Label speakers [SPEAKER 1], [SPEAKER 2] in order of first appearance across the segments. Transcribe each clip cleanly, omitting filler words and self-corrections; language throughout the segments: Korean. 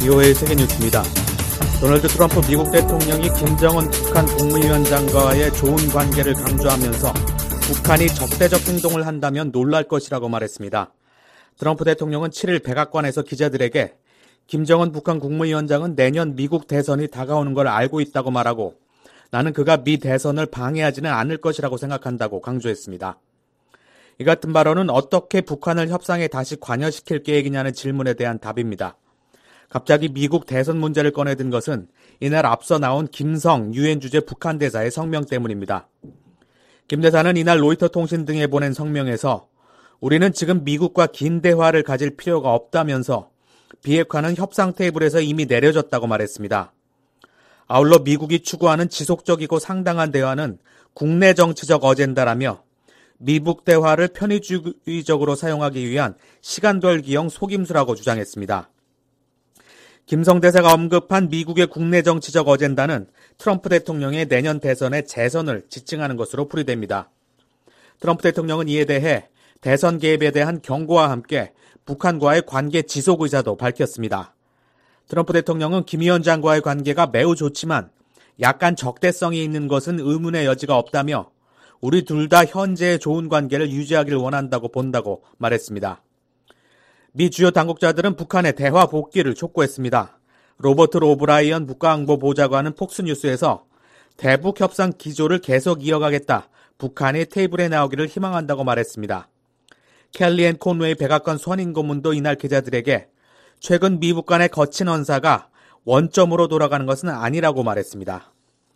[SPEAKER 1] VOA 세계뉴스입니다. 도널드 트럼프 미국 대통령이 김정은 북한 국무위원장과의 좋은 관계를 강조하면서 북한이 적대적 행동을 한다면 놀랄 것이라고 말했습니다. 트럼프 대통령은 7일 백악관에서 기자들에게 김정은 북한 국무위원장은 내년 미국 대선이 다가오는 걸 알고 있다고 말하고 나는 그가 미 대선을 방해하지는 않을 것이라고 생각한다고 강조했습니다. 이 같은 발언은 어떻게 북한을 협상에 다시 관여시킬 계획이냐는 질문에 대한 답입니다. 갑자기 미국 대선 문제를 꺼내든 것은 이날 앞서 나온 김성 유엔 주재 북한 대사의 성명 때문입니다. 김 대사는 이날 로이터 통신 등에 보낸 성명에서 우리는 지금 미국과 긴 대화를 가질 필요가 없다면서 비핵화는 협상 테이블에서 이미 내려졌다고 말했습니다. 아울러 미국이 추구하는 지속적이고 상당한 대화는 국내 정치적 어젠다라며 미북 대화를 편의주의적으로 사용하기 위한 시간돌기형 속임수라고 주장했습니다. 김성 대사가 언급한 미국의 국내 정치적 어젠다는 트럼프 대통령의 내년 대선의 재선을 지칭하는 것으로 풀이됩니다. 트럼프 대통령은 이에 대해 대선 개입에 대한 경고와 함께 북한과의 관계 지속 의사도 밝혔습니다. 트럼프 대통령은 김 위원장과의 관계가 매우 좋지만 약간 적대성이 있는 것은 의문의 여지가 없다며 우리 둘 다 현재의 좋은 관계를 유지하기를 원한다고 본다고 말했습니다. 미 주요 당국자들은 북한의 대화 복귀를 촉구했습니다. 로버트 오브라이언 국가안보보좌관은 폭스뉴스에서 대북 협상 기조를 계속 이어가겠다, 북한이 테이블에 나오기를 희망한다고 말했습니다. 켈리앤 콘웨이 백악관 선임 고문도 이날 기자들에게 최근 미북 간의 거친 언사가 원점으로 돌아가는 것은 아니라고 말했습니다.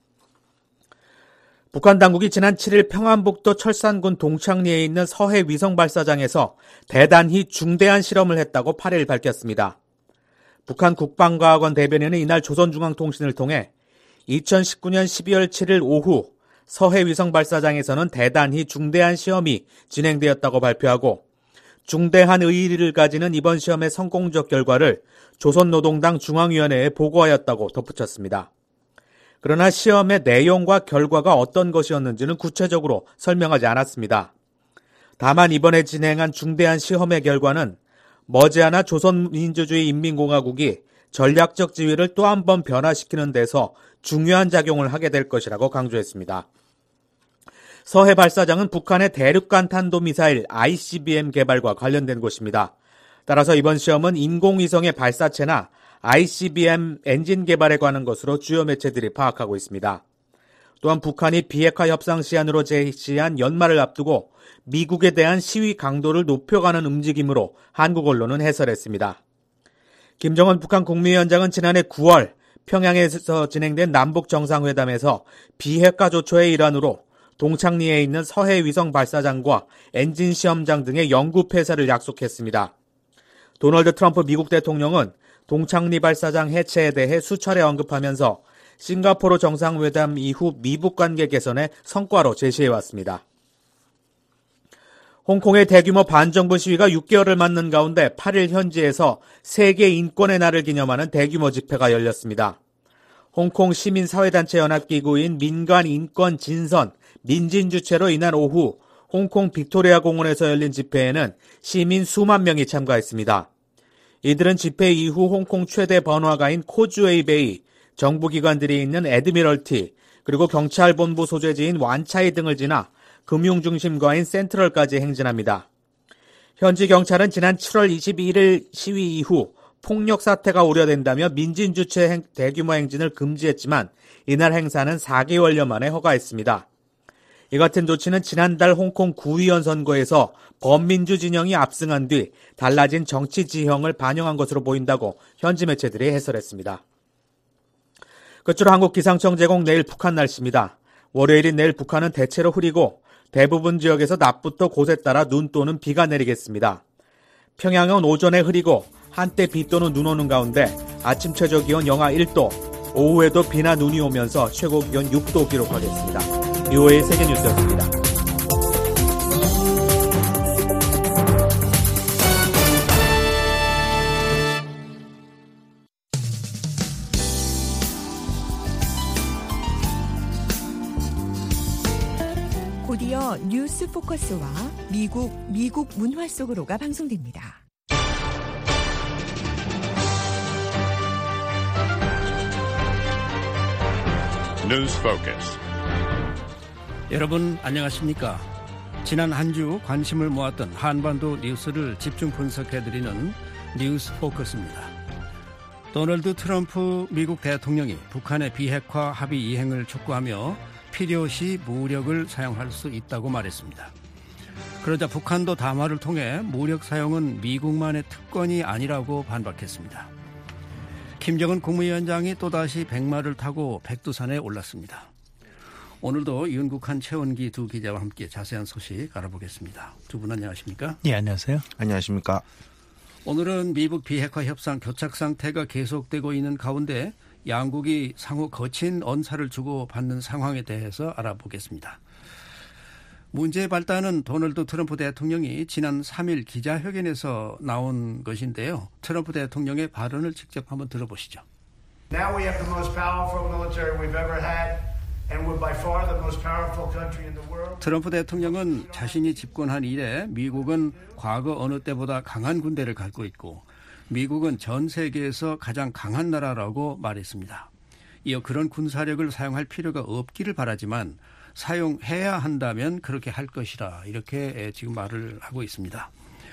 [SPEAKER 1] 북한 당국이 지난 7일 평안북도 철산군 동창리에 있는 서해 위성 발사장에서 대단히 중대한 실험을 했다고 8일 밝혔습니다. 북한 국방과학원 대변인은 이날 조선중앙통신을 통해 2019년 12월 7일 오후 서해 위성 발사장에서는 대단히 중대한 시험이 진행되었다고 발표하고 중대한 의의를 가지는 이번 시험의 성공적 결과를 조선노동당 중앙위원회에 보고하였다고 덧붙였습니다. 그러나 시험의 내용과 결과가 어떤 것이었는지는 구체적으로 설명하지 않았습니다. 다만 이번에 진행한 중대한 시험의 결과는 머지않아 조선민주주의 인민공화국이 전략적 지위를 또 한 번 변화시키는 데서 중요한 작용을 하게 될 것이라고 강조했습니다. 서해 발사장은 북한의 대륙간 탄도미사일 ICBM 개발과 관련된 곳입니다. 따라서 이번 시험은 인공위성의 발사체나 ICBM 엔진 개발에 관한 것으로 주요 매체들이 파악하고 있습니다. 또한 북한이 비핵화 협상 시한으로 제시한 연말을 앞두고 미국에 대한 시위 강도를 높여가는 움직임으로 한국 언론은 해설했습니다. 김정은 북한 국무위원장은 지난해 9월 평양에서 진행된 남북 정상회담에서 비핵화 조처의 일환으로 동창리에 있는 서해 위성 발사장과 엔진 시험장 등의 연구 폐쇄를 약속했습니다. 도널드 트럼프 미국 대통령은 동창리 발사장 해체에 대해 수차례 언급하면서 싱가포르 정상회담 이후 미북 관계 개선의 성과로 제시해왔습니다. 홍콩의 대규모 반정부 시위가 6개월을 맞는 가운데 8일 현지에서 세계 인권의 날을 기념하는 대규모 집회가 열렸습니다. 홍콩 시민사회단체 연합기구인 민간인권진선 민진주체로 이날 오후 홍콩 빅토리아 공원에서 열린 집회에는 시민 수만 명이 참가했습니다. 이들은 집회 이후 홍콩 최대 번화가인 코즈웨이베이, 정부기관들이 있는 애드미럴티, 그리고 경찰본부 소재지인 완차이 등을 지나 금융중심가인 센트럴까지 행진합니다. 현지 경찰은 지난 7월 21일 시위 이후 폭력 사태가 우려된다며 민진주체 대규모 행진을 금지했지만 이날 행사는 4개월여 만에 허가했습니다. 이 같은 조치는 지난달 홍콩 구의원 선거에서 범민주 진영이 압승한 뒤 달라진 정치 지형을 반영한 것으로 보인다고 현지 매체들이 해설했습니다. 끝으로 한국기상청 제공 내일 북한 날씨입니다. 월요일인 내일 북한은 대체로 흐리고 대부분 지역에서 낮부터 곳에 따라 눈 또는 비가 내리겠습니다. 평양은 오전에 흐리고 한때 비 또는 눈 오는 가운데 아침 최저 기온 영하 1도, 오후에도 비나 눈이 오면서 최고 기온 6도 기록하겠습니다. VOA 세계뉴스였습니다.
[SPEAKER 2] 곧이어 뉴스 포커스와 미국 문화 속으로가 방송됩니다.
[SPEAKER 3] News Focus.
[SPEAKER 4] 여러분 안녕하십니까? 지난 한 주 관심을 모았던 한반도 뉴스를 집중 분석해드리는 뉴스 포커스입니다. 도널드 트럼프 미국 대통령이 북한의 비핵화 합의 이행을 촉구하며 필요시 무력을 사용할 수 있다고 말했습니다. 그러자 북한도 담화를 통해 무력 사용은 미국만의 특권이 아니라고 반박했습니다. 김정은 국무위원장이 또다시 백마를 타고 백두산에 올랐습니다. 오늘도 윤국한, 최원기 두 기자와 함께 자세한 소식 알아보겠습니다. 두 분 안녕하십니까?
[SPEAKER 5] 네, 안녕하세요.
[SPEAKER 6] 안녕하십니까?
[SPEAKER 4] 오늘은 미북 비핵화 협상 교착 상태가 계속되고 있는 가운데 양국이 상호 거친 언사를 주고받는 상황에 대해서 알아보겠습니다. 문제의 발단은 도널드 트럼프 대통령이 지난 3일 기자회견에서 나온 것인데요. 트럼프 대통령의 발언을 직접 한번 들어보시죠.
[SPEAKER 7] Now we have the most powerful military we've ever had, and we're by far the most powerful country in the world.
[SPEAKER 4] 트럼프 대통령은 자신이 집권한 이래 미국은 과거 어느 때보다 강한 군대를 갖고 있고 미국은 전 세계에서 가장 강한 나라라고 말했습니다. 이어 그런 군사력을 사용할 필요가 없기를 바라지만 사용해야 한다면 그렇게 할 것이라 이렇게 지금 말을 하고 있습니다.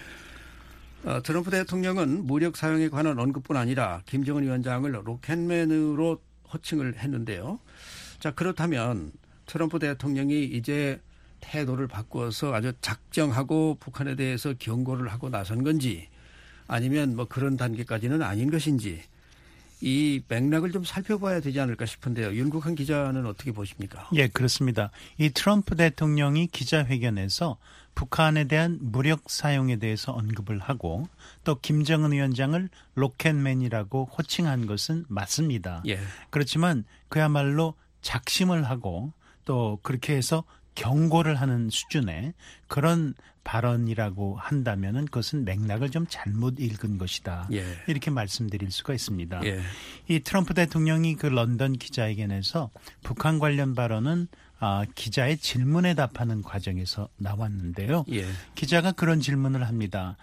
[SPEAKER 4] 트럼프 대통령은 무력 사용에 관한 언급뿐 아니라 김정은 위원장을 로켓맨으로 호칭을 했는데요. 자, 그렇다면 트럼프 대통령이 이제 태도를 바꾸어서 아주 작정하고 북한에 대해서 경고를 하고 나선 건지 아니면 뭐 그런 단계까지는 아닌 것인지 이 맥락을 좀 살펴봐야 되지 않을까 싶은데요. 윤국한 기자는 어떻게 보십니까?
[SPEAKER 5] 예, 그렇습니다. 이 트럼프 대통령이 기자회견에서 북한에 대한 무력 사용에 대해서 언급을 하고 또 김정은 위원장을 로켓맨이라고 호칭한 것은 맞습니다.
[SPEAKER 4] 예.
[SPEAKER 5] 그렇지만 그야말로 작심을 하고 또 그렇게 해서 경고를 하는 수준의 그런 발언이라고 한다면은 그것은 맥락을 좀 잘못 읽은 것이다.
[SPEAKER 4] 예.
[SPEAKER 5] 이렇게 말씀드릴 수가 있습니다.
[SPEAKER 4] 예.
[SPEAKER 5] 이 트럼프 대통령이 그 런던 기자회견에서 북한 관련 발언은 기자의 질문에 답하는 과정에서 나왔는데요.
[SPEAKER 4] 예.
[SPEAKER 5] 기자가 그런 질문을 합니다.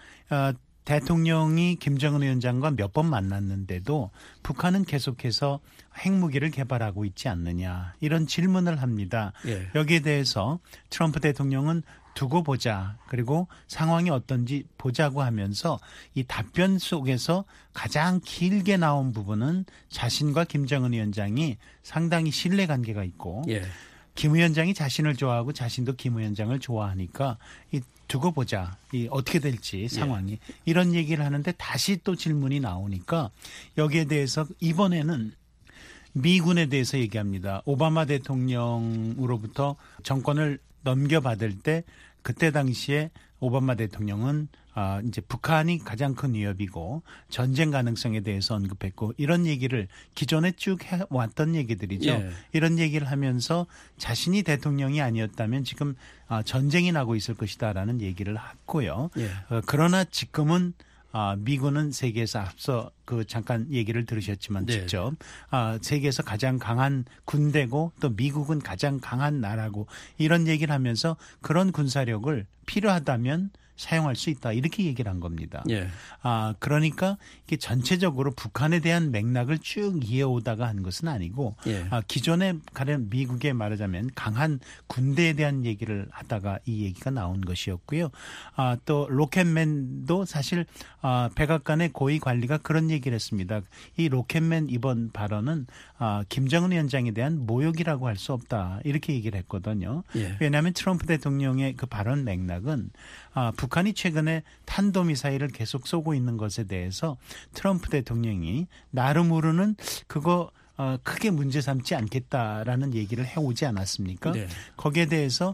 [SPEAKER 5] 대통령이 김정은 위원장과 몇 번 만났는데도 북한은 계속해서 핵무기를 개발하고 있지 않느냐 이런 질문을 합니다.
[SPEAKER 4] 예.
[SPEAKER 5] 여기에 대해서 트럼프 대통령은 두고 보자 그리고 상황이 어떤지 보자고 하면서 이 답변 속에서 가장 길게 나온 부분은 자신과 김정은 위원장이 상당히 신뢰관계가 있고
[SPEAKER 4] 예.
[SPEAKER 5] 김 위원장이 자신을 좋아하고 자신도 김 위원장을 좋아하니까 이 두고 보자. 이 어떻게 될지 상황이. 예. 이런 얘기를 하는데 다시 또 질문이 나오니까 여기에 대해서 이번에는 미군에 대해서 얘기합니다. 오바마 대통령으로부터 정권을 넘겨받을 때 그때 당시에 오바마 대통령은 이제 북한이 가장 큰 위협이고 전쟁 가능성에 대해서 언급했고 이런 얘기를 기존에 쭉 해왔던 얘기들이죠.
[SPEAKER 4] 예.
[SPEAKER 5] 이런 얘기를 하면서 자신이 대통령이 아니었다면 지금 전쟁이 나고 있을 것이다라는 얘기를 했고요.
[SPEAKER 4] 예.
[SPEAKER 5] 그러나 지금은 미군은 세계에서 앞서 잠깐 얘기를 들으셨지만
[SPEAKER 4] 네.
[SPEAKER 5] 직접 세계에서 가장 강한 군대고 또 미국은 가장 강한 나라고 이런 얘기를 하면서 그런 군사력을 필요하다면 사용할 수 있다 이렇게 얘기를 한 겁니다.
[SPEAKER 4] 예.
[SPEAKER 5] 그러니까 이게 전체적으로 북한에 대한 맥락을 쭉 이어오다가 한 것은 아니고
[SPEAKER 4] 예.
[SPEAKER 5] 기존에 가령 미국에 말하자면 강한 군대에 대한 얘기를 하다가 이 얘기가 나온 것이었고요. 또 로켓맨도 사실 백악관의 고위 관리가 그런 얘기를 했습니다. 이 로켓맨 이번 발언은 김정은 위원장에 대한 모욕이라고 할 수 없다 이렇게 얘기를 했거든요.
[SPEAKER 4] 예.
[SPEAKER 5] 왜냐하면 트럼프 대통령의 그 발언 맥락은 북한이 최근에 탄도미사일을 계속 쏘고 있는 것에 대해서 트럼프 대통령이 나름으로는 그거 크게 문제 삼지 않겠다라는 얘기를 해오지 않았습니까?
[SPEAKER 4] 네.
[SPEAKER 5] 거기에 대해서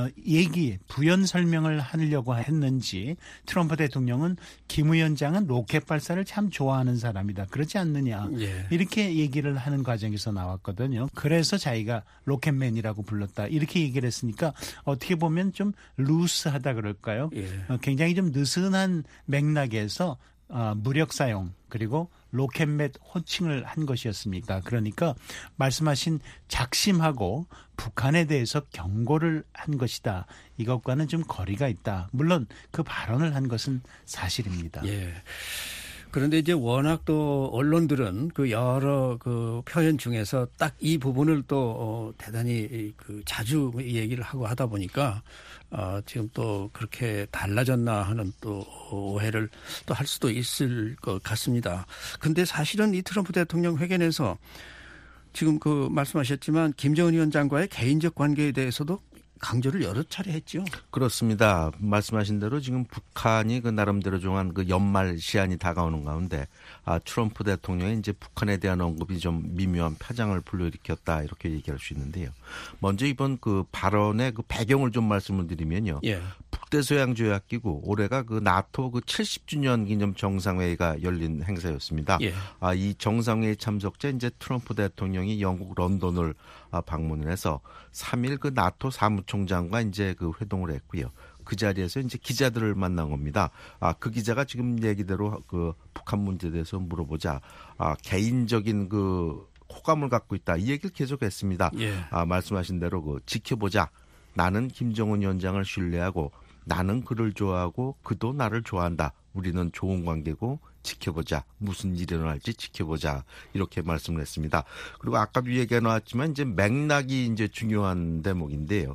[SPEAKER 5] 부연 설명을 하려고 했는지 트럼프 대통령은 김 위원장은 로켓 발사를 참 좋아하는 사람이다. 그렇지 않느냐.
[SPEAKER 4] 예.
[SPEAKER 5] 이렇게 얘기를 하는 과정에서 나왔거든요. 그래서 자기가 로켓맨이라고 불렀다. 이렇게 얘기를 했으니까 어떻게 보면 좀 루스하다 그럴까요?
[SPEAKER 4] 예.
[SPEAKER 5] 굉장히 좀 느슨한 맥락에서 무력 사용 그리고 로켓맨 호칭을 한 것이었습니다. 그러니까 말씀하신 작심하고 북한에 대해서 경고를 한 것이다. 이것과는 좀 거리가 있다. 물론 그 발언을 한 것은 사실입니다.
[SPEAKER 4] 예. 그런데 이제 워낙 또 언론들은 그 여러 그 표현 중에서 딱 이 부분을 또 대단히 그 자주 얘기를 하고 하다 보니까 지금 또 그렇게 달라졌나 하는 또 오해를 또 할 수도 있을 것 같습니다. 근데 사실은 이 트럼프 대통령 회견에서 지금 그 말씀하셨지만 김정은 위원장과의 개인적 관계에 대해서도 강조를 여러 차례 했죠.
[SPEAKER 3] 그렇습니다. 말씀하신 대로 지금 북한이 그 나름대로 정한 그 연말 시한이 다가오는 가운데 트럼프 대통령이 이제 북한에 대한 언급이 좀 미묘한 파장을 불러일으켰다 이렇게 얘기할 수 있는데요. 먼저 이번 그 발언의 그 배경을 좀 말씀을 드리면요.
[SPEAKER 4] 예.
[SPEAKER 3] 북대서양조약기구 올해가 그 나토 그 70주년 기념 정상회의가 열린 행사였습니다.
[SPEAKER 4] 예.
[SPEAKER 3] 이 정상회의 참석자 이제 트럼프 대통령이 영국 런던을 방문을 해서 3일 그 나토 사무총장과 이제 그 회동을 했고요. 그 자리에서 이제 기자들을 만난 겁니다. 그 기자가 지금 얘기대로 그 북한 문제에 대해서 물어보자 개인적인 그 호감을 갖고 있다. 이 얘기를 계속했습니다.
[SPEAKER 4] 예.
[SPEAKER 3] 말씀하신 대로 그 지켜보자. 나는 김정은 위원장을 신뢰하고 나는 그를 좋아하고 그도 나를 좋아한다. 우리는 좋은 관계고 지켜보자. 무슨 일이 일어날지 지켜보자. 이렇게 말씀을 했습니다. 그리고 아까도 얘기가 나왔지만 이제 맥락이 이제 중요한 대목인데요.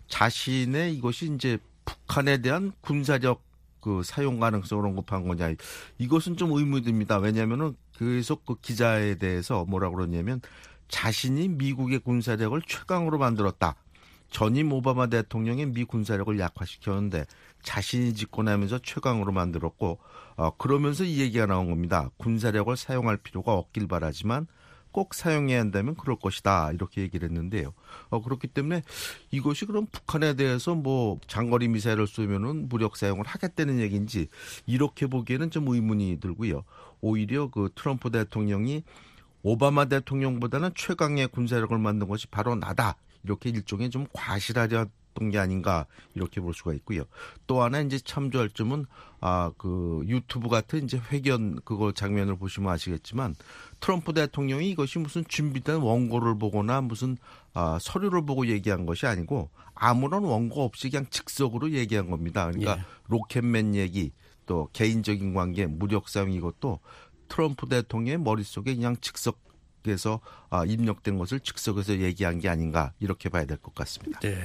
[SPEAKER 3] 자신의 이것이 이제 북한에 대한 군사력 그 사용 가능성을 언급한 거냐. 이것은 좀 의문이 듭니다. 왜냐하면은 계속 그 기자에 대해서 뭐라고 그러냐면 자신이 미국의 군사력을 최강으로 만들었다. 전임 오바마 대통령이 미 군사력을 약화시켰는데 자신이 집권하면서 최강으로 만들었고 그러면서 이 얘기가 나온 겁니다. 군사력을 사용할 필요가 없길 바라지만 꼭 사용해야 한다면 그럴 것이다. 이렇게 얘기를 했는데요. 그렇기 때문에 이것이 그럼 북한에 대해서 뭐 장거리 미사일을 쏘면은 무력 사용을 하겠다는 얘기인지 이렇게 보기에는 좀 의문이 들고요. 오히려 그 트럼프 대통령이 오바마 대통령보다는 최강의 군사력을 만든 것이 바로 나다. 이렇게 일종의 좀 과실하려던 게 아닌가 이렇게 볼 수가 있고요. 또 하나 이제 참조할 점은 그 유튜브 같은 이제 회견 그거 장면을 보시면 아시겠지만 트럼프 대통령이 이것이 무슨 준비된 원고를 보거나 무슨 서류를 보고 얘기한 것이 아니고 아무런 원고 없이 그냥 즉석으로 얘기한 겁니다. 그러니까
[SPEAKER 4] 예.
[SPEAKER 3] 로켓맨 얘기 또 개인적인 관계 무력 사용 이것도 트럼프 대통령의 머릿속에 그냥 즉석에서 입력된 것을 즉석에서 얘기한 게 아닌가 이렇게 봐야 될 것 같습니다.
[SPEAKER 4] 네.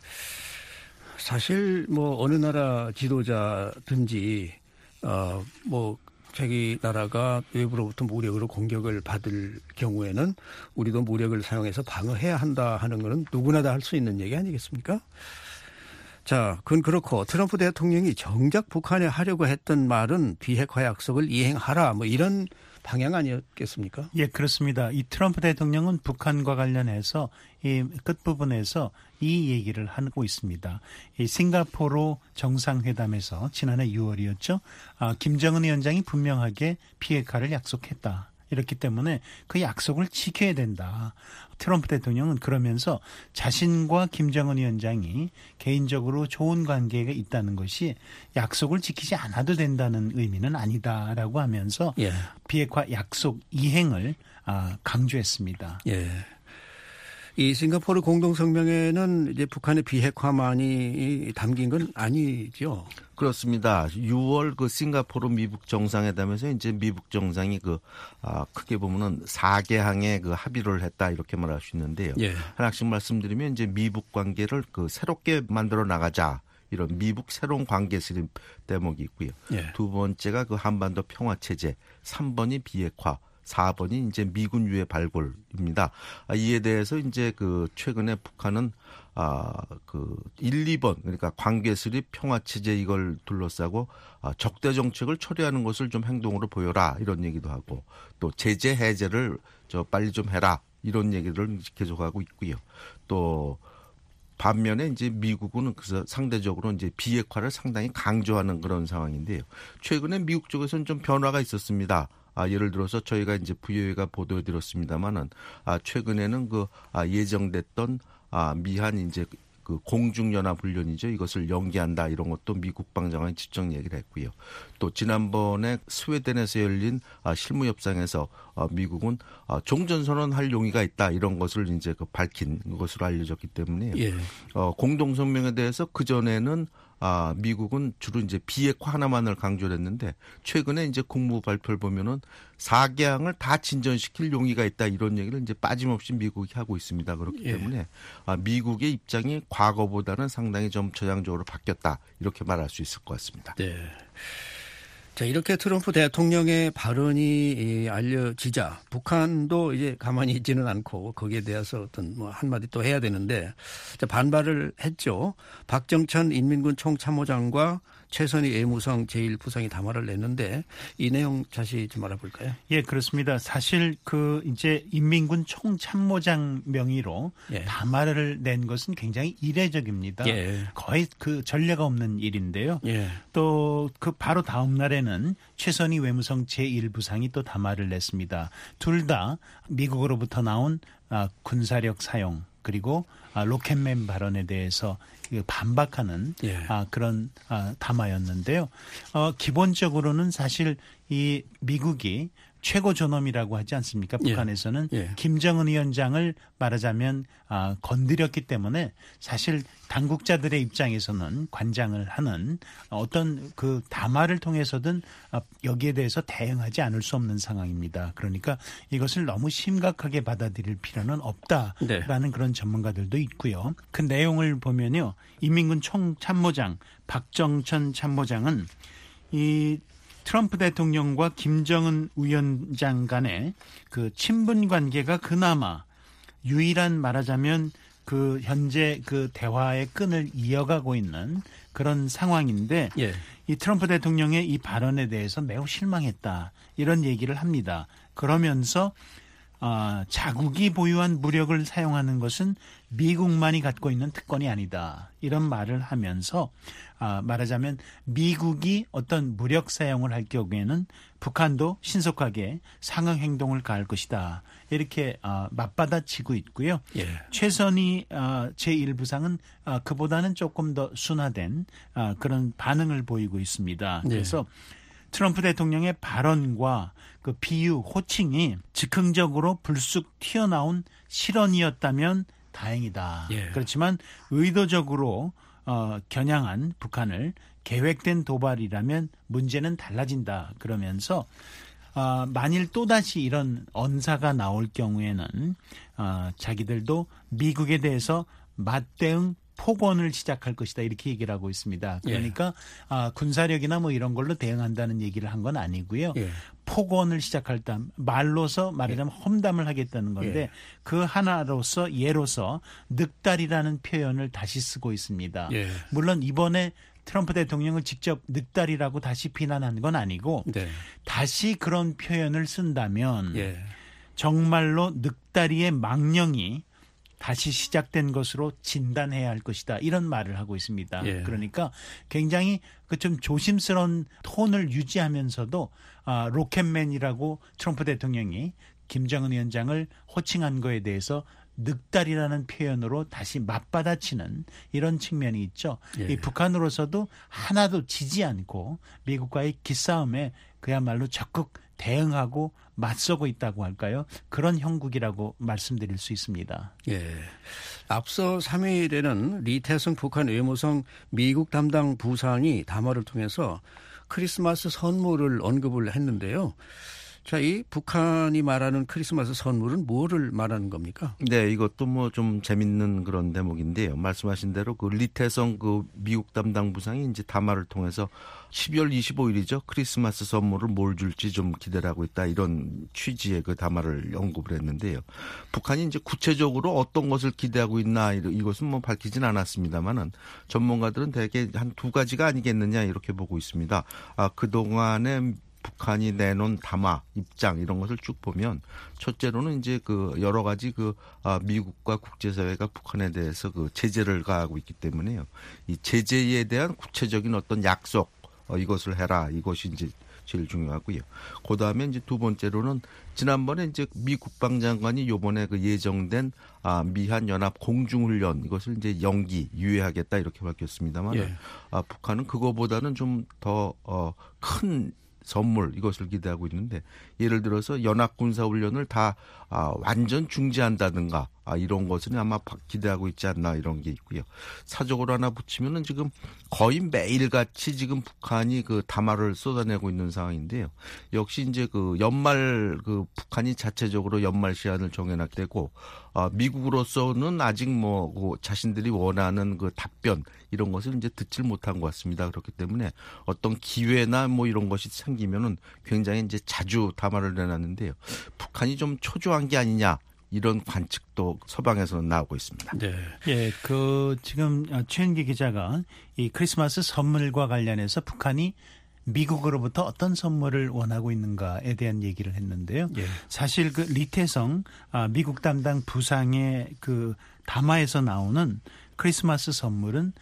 [SPEAKER 4] 사실 뭐 어느 나라 지도자든지 뭐 자기 나라가 외부로부터 무력으로 공격을 받을 경우에는 우리도 무력을 사용해서 방어해야 한다 하는 것은 누구나 다 할 수 있는 얘기 아니겠습니까? 자, 그건 그렇고 트럼프 대통령이 정작 북한에 하려고 했던 말은 비핵화 약속을 이행하라 뭐 이런 방향 아니었겠습니까?
[SPEAKER 5] 예, 그렇습니다. 이 트럼프 대통령은 북한과 관련해서 이 끝부분에서 이 얘기를 하고 있습니다. 이 싱가포르 정상회담에서 지난해 6월이었죠. 김정은 위원장이 분명하게 비핵화를 약속했다. 이렇기 때문에 그 약속을 지켜야 된다. 트럼프 대통령은 그러면서 자신과 김정은 위원장이 개인적으로 좋은 관계가 있다는 것이 약속을 지키지 않아도 된다는 의미는 아니다라고 하면서
[SPEAKER 4] 예.
[SPEAKER 5] 비핵화 약속 이행을 강조했습니다.
[SPEAKER 4] 예. 이 싱가포르 공동성명에는 이제 북한의 비핵화만이 담긴 건 아니죠.
[SPEAKER 3] 그렇습니다. 6월 그 싱가포르 미북 정상회담에서 이제 미북 정상이 크게 보면은 4개항에 그 합의를 했다 이렇게 말할 수 있는데요.
[SPEAKER 4] 예.
[SPEAKER 3] 하나씩 말씀드리면 이제 미북 관계를 새롭게 만들어 나가자. 이런 미북 새로운 관계 수립 대목이 있고요.
[SPEAKER 4] 예.
[SPEAKER 3] 두 번째가 그 한반도 평화 체제, 3번이 비핵화, 4번이 이제 미군 유해 발굴입니다. 이에 대해서 이제 최근에 북한은 1, 2번 그러니까 관계 수립 평화 체제 이걸 둘러싸고 적대 정책을 처리하는 것을 좀 행동으로 보여라 이런 얘기도 하고 또 제재 해제를 빨리 좀 해라 이런 얘기를 계속하고 있고요. 또 반면에 이제 미국은 그래서 상대적으로 이제 비핵화를 상당히 강조하는 그런 상황인데요. 최근에 미국 쪽에서는 좀 변화가 있었습니다. 예를 들어서 저희가 이제 VOA가 보도해드렸습니다만은 최근에는 예정됐던 미한 이제 공중연합훈련이죠. 이것을 연기한다 이런 것도 미 국방장관이 직접 얘기를 했고요. 또 지난번에 스웨덴에서 열린 실무협상에서 미국은 종전선언할 용의가 있다 이런 것을 이제 밝힌 것으로 알려졌기 때문에
[SPEAKER 4] 예.
[SPEAKER 3] 공동성명에 대해서 그 전에는 미국은 주로 이제 비핵화 하나만을 강조를 했는데 최근에 이제 국무 발표를 보면은 4개항을 다 진전시킬 용의가 있다 이런 얘기를 이제 빠짐없이 미국이 하고 있습니다. 그렇기 때문에 미국의 입장이 과거보다는 상당히 좀 저향적으로 바뀌었다 이렇게 말할 수 있을 것 같습니다.
[SPEAKER 4] 네. 자, 이렇게 트럼프 대통령의 발언이 알려지자 북한도 이제 가만히 있지는 않고 거기에 대해서 어떤 뭐 한마디 또 해야 되는데 반발을 했죠. 박정천 인민군 총참모장과 최선희 외무성 제1부상이 담화를 냈는데 이 내용 다시 좀 알아볼까요?
[SPEAKER 5] 예, 그렇습니다. 사실 이제 인민군 총참모장 명의로 담화를 낸 것은 굉장히 이례적입니다. 거의 전례가 없는 일인데요. 또 바로 다음 날에는 최선희 외무성 제1부상이 또 담화를 냈습니다. 둘 다 미국으로부터 나온 군사력 사용 그리고 로켓맨 발언에 대해서 반박하는 그런 담화였는데요. 기본적으로는 사실 이 미국이 최고 존엄이라고 하지 않습니까? 북한에서는 김정은 위원장을 말하자면 건드렸기 때문에 사실 당국자들의 입장에서는 관장을 하는 어떤 그 담화를 통해서든 여기에 대해서 대응하지 않을 수 없는 상황입니다. 그러니까 이것을 너무 심각하게 받아들일 필요는 없다라는 그런 전문가들도 있고요. 그 내용을 보면요. 인민군 총참모장 박정천 참모장은 이 트럼프 대통령과 김정은 위원장 간의 그 친분 관계가 그나마 유일한 말하자면 그 현재 그 대화의 끈을 이어가고 있는 그런 상황인데 이 트럼프 대통령의 이 발언에 대해서 매우 실망했다. 이런 얘기를 합니다. 그러면서 자국이 보유한 무력을 사용하는 것은 미국만이 갖고 있는 특권이 아니다. 이런 말을 하면서 말하자면 미국이 어떤 무력 사용을 할 경우에는 북한도 신속하게 상응 행동을 가할 것이다. 이렇게 맞받아치고 있고요. 최선희 제1부상은 그보다는 조금 더 순화된 그런 반응을 보이고 있습니다. 그래서 트럼프 대통령의 발언과 그 비유, 호칭이 즉흥적으로 불쑥 튀어나온 실언이었다면 다행이다. 그렇지만 의도적으로 겨냥한 북한을 계획된 도발이라면 문제는 달라진다. 그러면서 만일 또다시 이런 언사가 나올 경우에는 자기들도 미국에 대해서 맞대응 폭언을 시작할 것이다 이렇게 얘기를 하고 있습니다. 그러니까 군사력이나 뭐 이런 걸로 대응한다는 얘기를 한 건 아니고요. 폭언을 시작할 때 말로서 말하자면 험담을 하겠다는 건데 그 하나로서 예로서 늑다리라는 표현을 다시 쓰고 있습니다. 물론 이번에 트럼프 대통령을 직접 늑다리라고 다시 비난한 건 아니고 다시 그런 표현을 쓴다면 정말로 늑다리의 망령이 다시 시작된 것으로 진단해야 할 것이다. 이런 말을 하고 있습니다. 그러니까 굉장히 그 좀 조심스러운 톤을 유지하면서도 로켓맨이라고 트럼프 대통령이 김정은 위원장을 호칭한 거에 대해서 늑다리라는 표현으로 다시 맞받아치는 이런 측면이 있죠. 이 북한으로서도 하나도 지지 않고 미국과의 기싸움에 그야말로 적극 대응하고 맞서고 있다고 할까요? 그런 형국이라고 말씀드릴 수 있습니다.
[SPEAKER 4] 앞서 3일에는 리태성 북한 외무성 미국 담당 부상이 담화를 통해서 크리스마스 선물을 언급을 했는데요. 자, 이 북한이 말하는 크리스마스 선물은 뭐를 말하는 겁니까?
[SPEAKER 3] 네, 이것도 뭐 좀 재밌는 그런 대목인데요. 말씀하신 대로 그 리태성 그 미국 담당 부상이 이제 담화를 통해서 12월 25일이죠. 크리스마스 선물을 뭘 줄지 좀 기대를 하고 있다. 이런 취지의 그 담화를 언급을 했는데요. 북한이 이제 구체적으로 어떤 것을 기대하고 있나 이것은 뭐 밝히진 않았습니다만은 전문가들은 대개 한 두 가지가 아니겠느냐 이렇게 보고 있습니다. 그동안에 북한이 내놓은 담화, 입장 이런 것을 쭉 보면 첫째로는 이제 그 여러 가지 미국과 국제사회가 북한에 대해서 그 제재를 가하고 있기 때문에요. 이 제재에 대한 구체적인 어떤 약속, 이것을 해라. 이것이 이제 제일 중요하고요. 그 다음에 이제 두 번째로는 지난번에 이제 미 국방장관이 요번에 그 예정된 미한 연합 공중훈련 이것을 이제 유예하겠다 이렇게 밝혔습니다만 북한은 그거보다는 좀 더 큰 선물 이것을 기대하고 있는데 예를 들어서 연합군사훈련을 다 완전 중지한다든가 이런 것은 아마 기대하고 있지 않나 이런 게 있고요. 사적으로 하나 붙이면은 지금 거의 매일같이 지금 북한이 그 담화를 쏟아내고 있는 상황인데요. 역시 이제 그 연말 그 북한이 자체적으로 연말 시한을 정해놨게 되고 미국으로서는 아직 뭐 자신들이 원하는 그 답변 이런 것을 이제 듣질 못한 것 같습니다. 그렇기 때문에 어떤 기회나 뭐 이런 것이 생기면은 굉장히 이제 자주 담화를 내놨는데요. 북한이 좀 초조한 게 아니냐. 이런 관측도 서방에서는 나오고 있습니다.
[SPEAKER 4] 네.
[SPEAKER 5] 예, 지금 최은기 기자가 이 크리스마스 선물과 관련해서 북한이 미국으로부터 어떤 선물을 원하고 있는가에 대한 얘기를 했는데요.
[SPEAKER 4] 예.
[SPEAKER 5] 사실 그 리태성 미국 담당 부상의 그 담화에서 나오는 크리스마스 선물은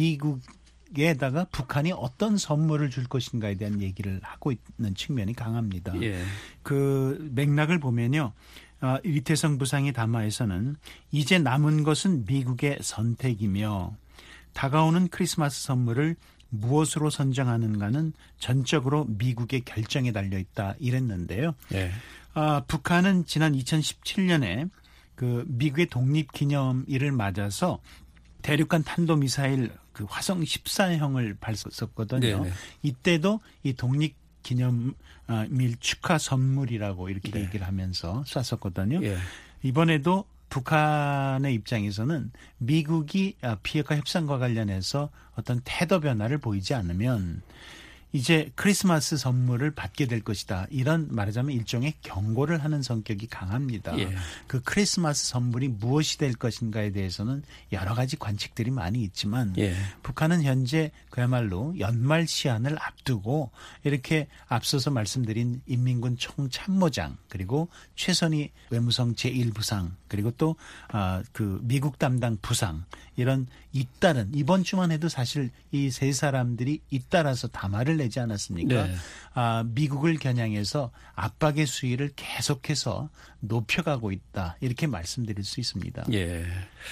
[SPEAKER 5] 미국에다가 북한이 어떤 선물을 줄 것인가에 대한 얘기를 하고 있는 측면이 강합니다.
[SPEAKER 4] 예.
[SPEAKER 5] 그 맥락을 보면요. 리태성 부상의 담화에서는 이제 남은 것은 미국의 선택이며 다가오는 크리스마스 선물을 무엇으로 선정하는가는 전적으로 미국의 결정에 달려있다 이랬는데요.
[SPEAKER 4] 예.
[SPEAKER 5] 북한은 지난 2017년에 그 미국의 독립기념일을 맞아서 대륙간 탄도미사일 그 화성 14형을 발사했었거든요.
[SPEAKER 4] 네네.
[SPEAKER 5] 이때도 이 독립기념일 축하 선물이라고 이렇게
[SPEAKER 4] 네.
[SPEAKER 5] 얘기를 하면서 쐈었거든요.
[SPEAKER 4] 예.
[SPEAKER 5] 이번에도 북한의 입장에서는 미국이 비핵화 협상과 관련해서 어떤 태도 변화를 보이지 않으면 이제 크리스마스 선물을 받게 될 것이다. 이런 말하자면 일종의 경고를 하는 성격이 강합니다.
[SPEAKER 4] 예.
[SPEAKER 5] 그 크리스마스 선물이 무엇이 될 것인가에 대해서는 여러 가지 관측들이 많이 있지만
[SPEAKER 4] 예.
[SPEAKER 5] 북한은 현재 그야말로 연말 시한을 앞두고 이렇게 앞서서 말씀드린 인민군 총참모장 그리고 최선희 외무성 제1부상 그리고 또 그 미국 담당 부상 이런 잇따른 이번 주만 해도 사실 이 세 사람들이 잇따라서 담화를 내지 않았습니까?
[SPEAKER 4] 네.
[SPEAKER 5] 미국을 겨냥해서 압박의 수위를 계속해서 높여가고 있다 이렇게 말씀드릴 수 있습니다.
[SPEAKER 4] 예.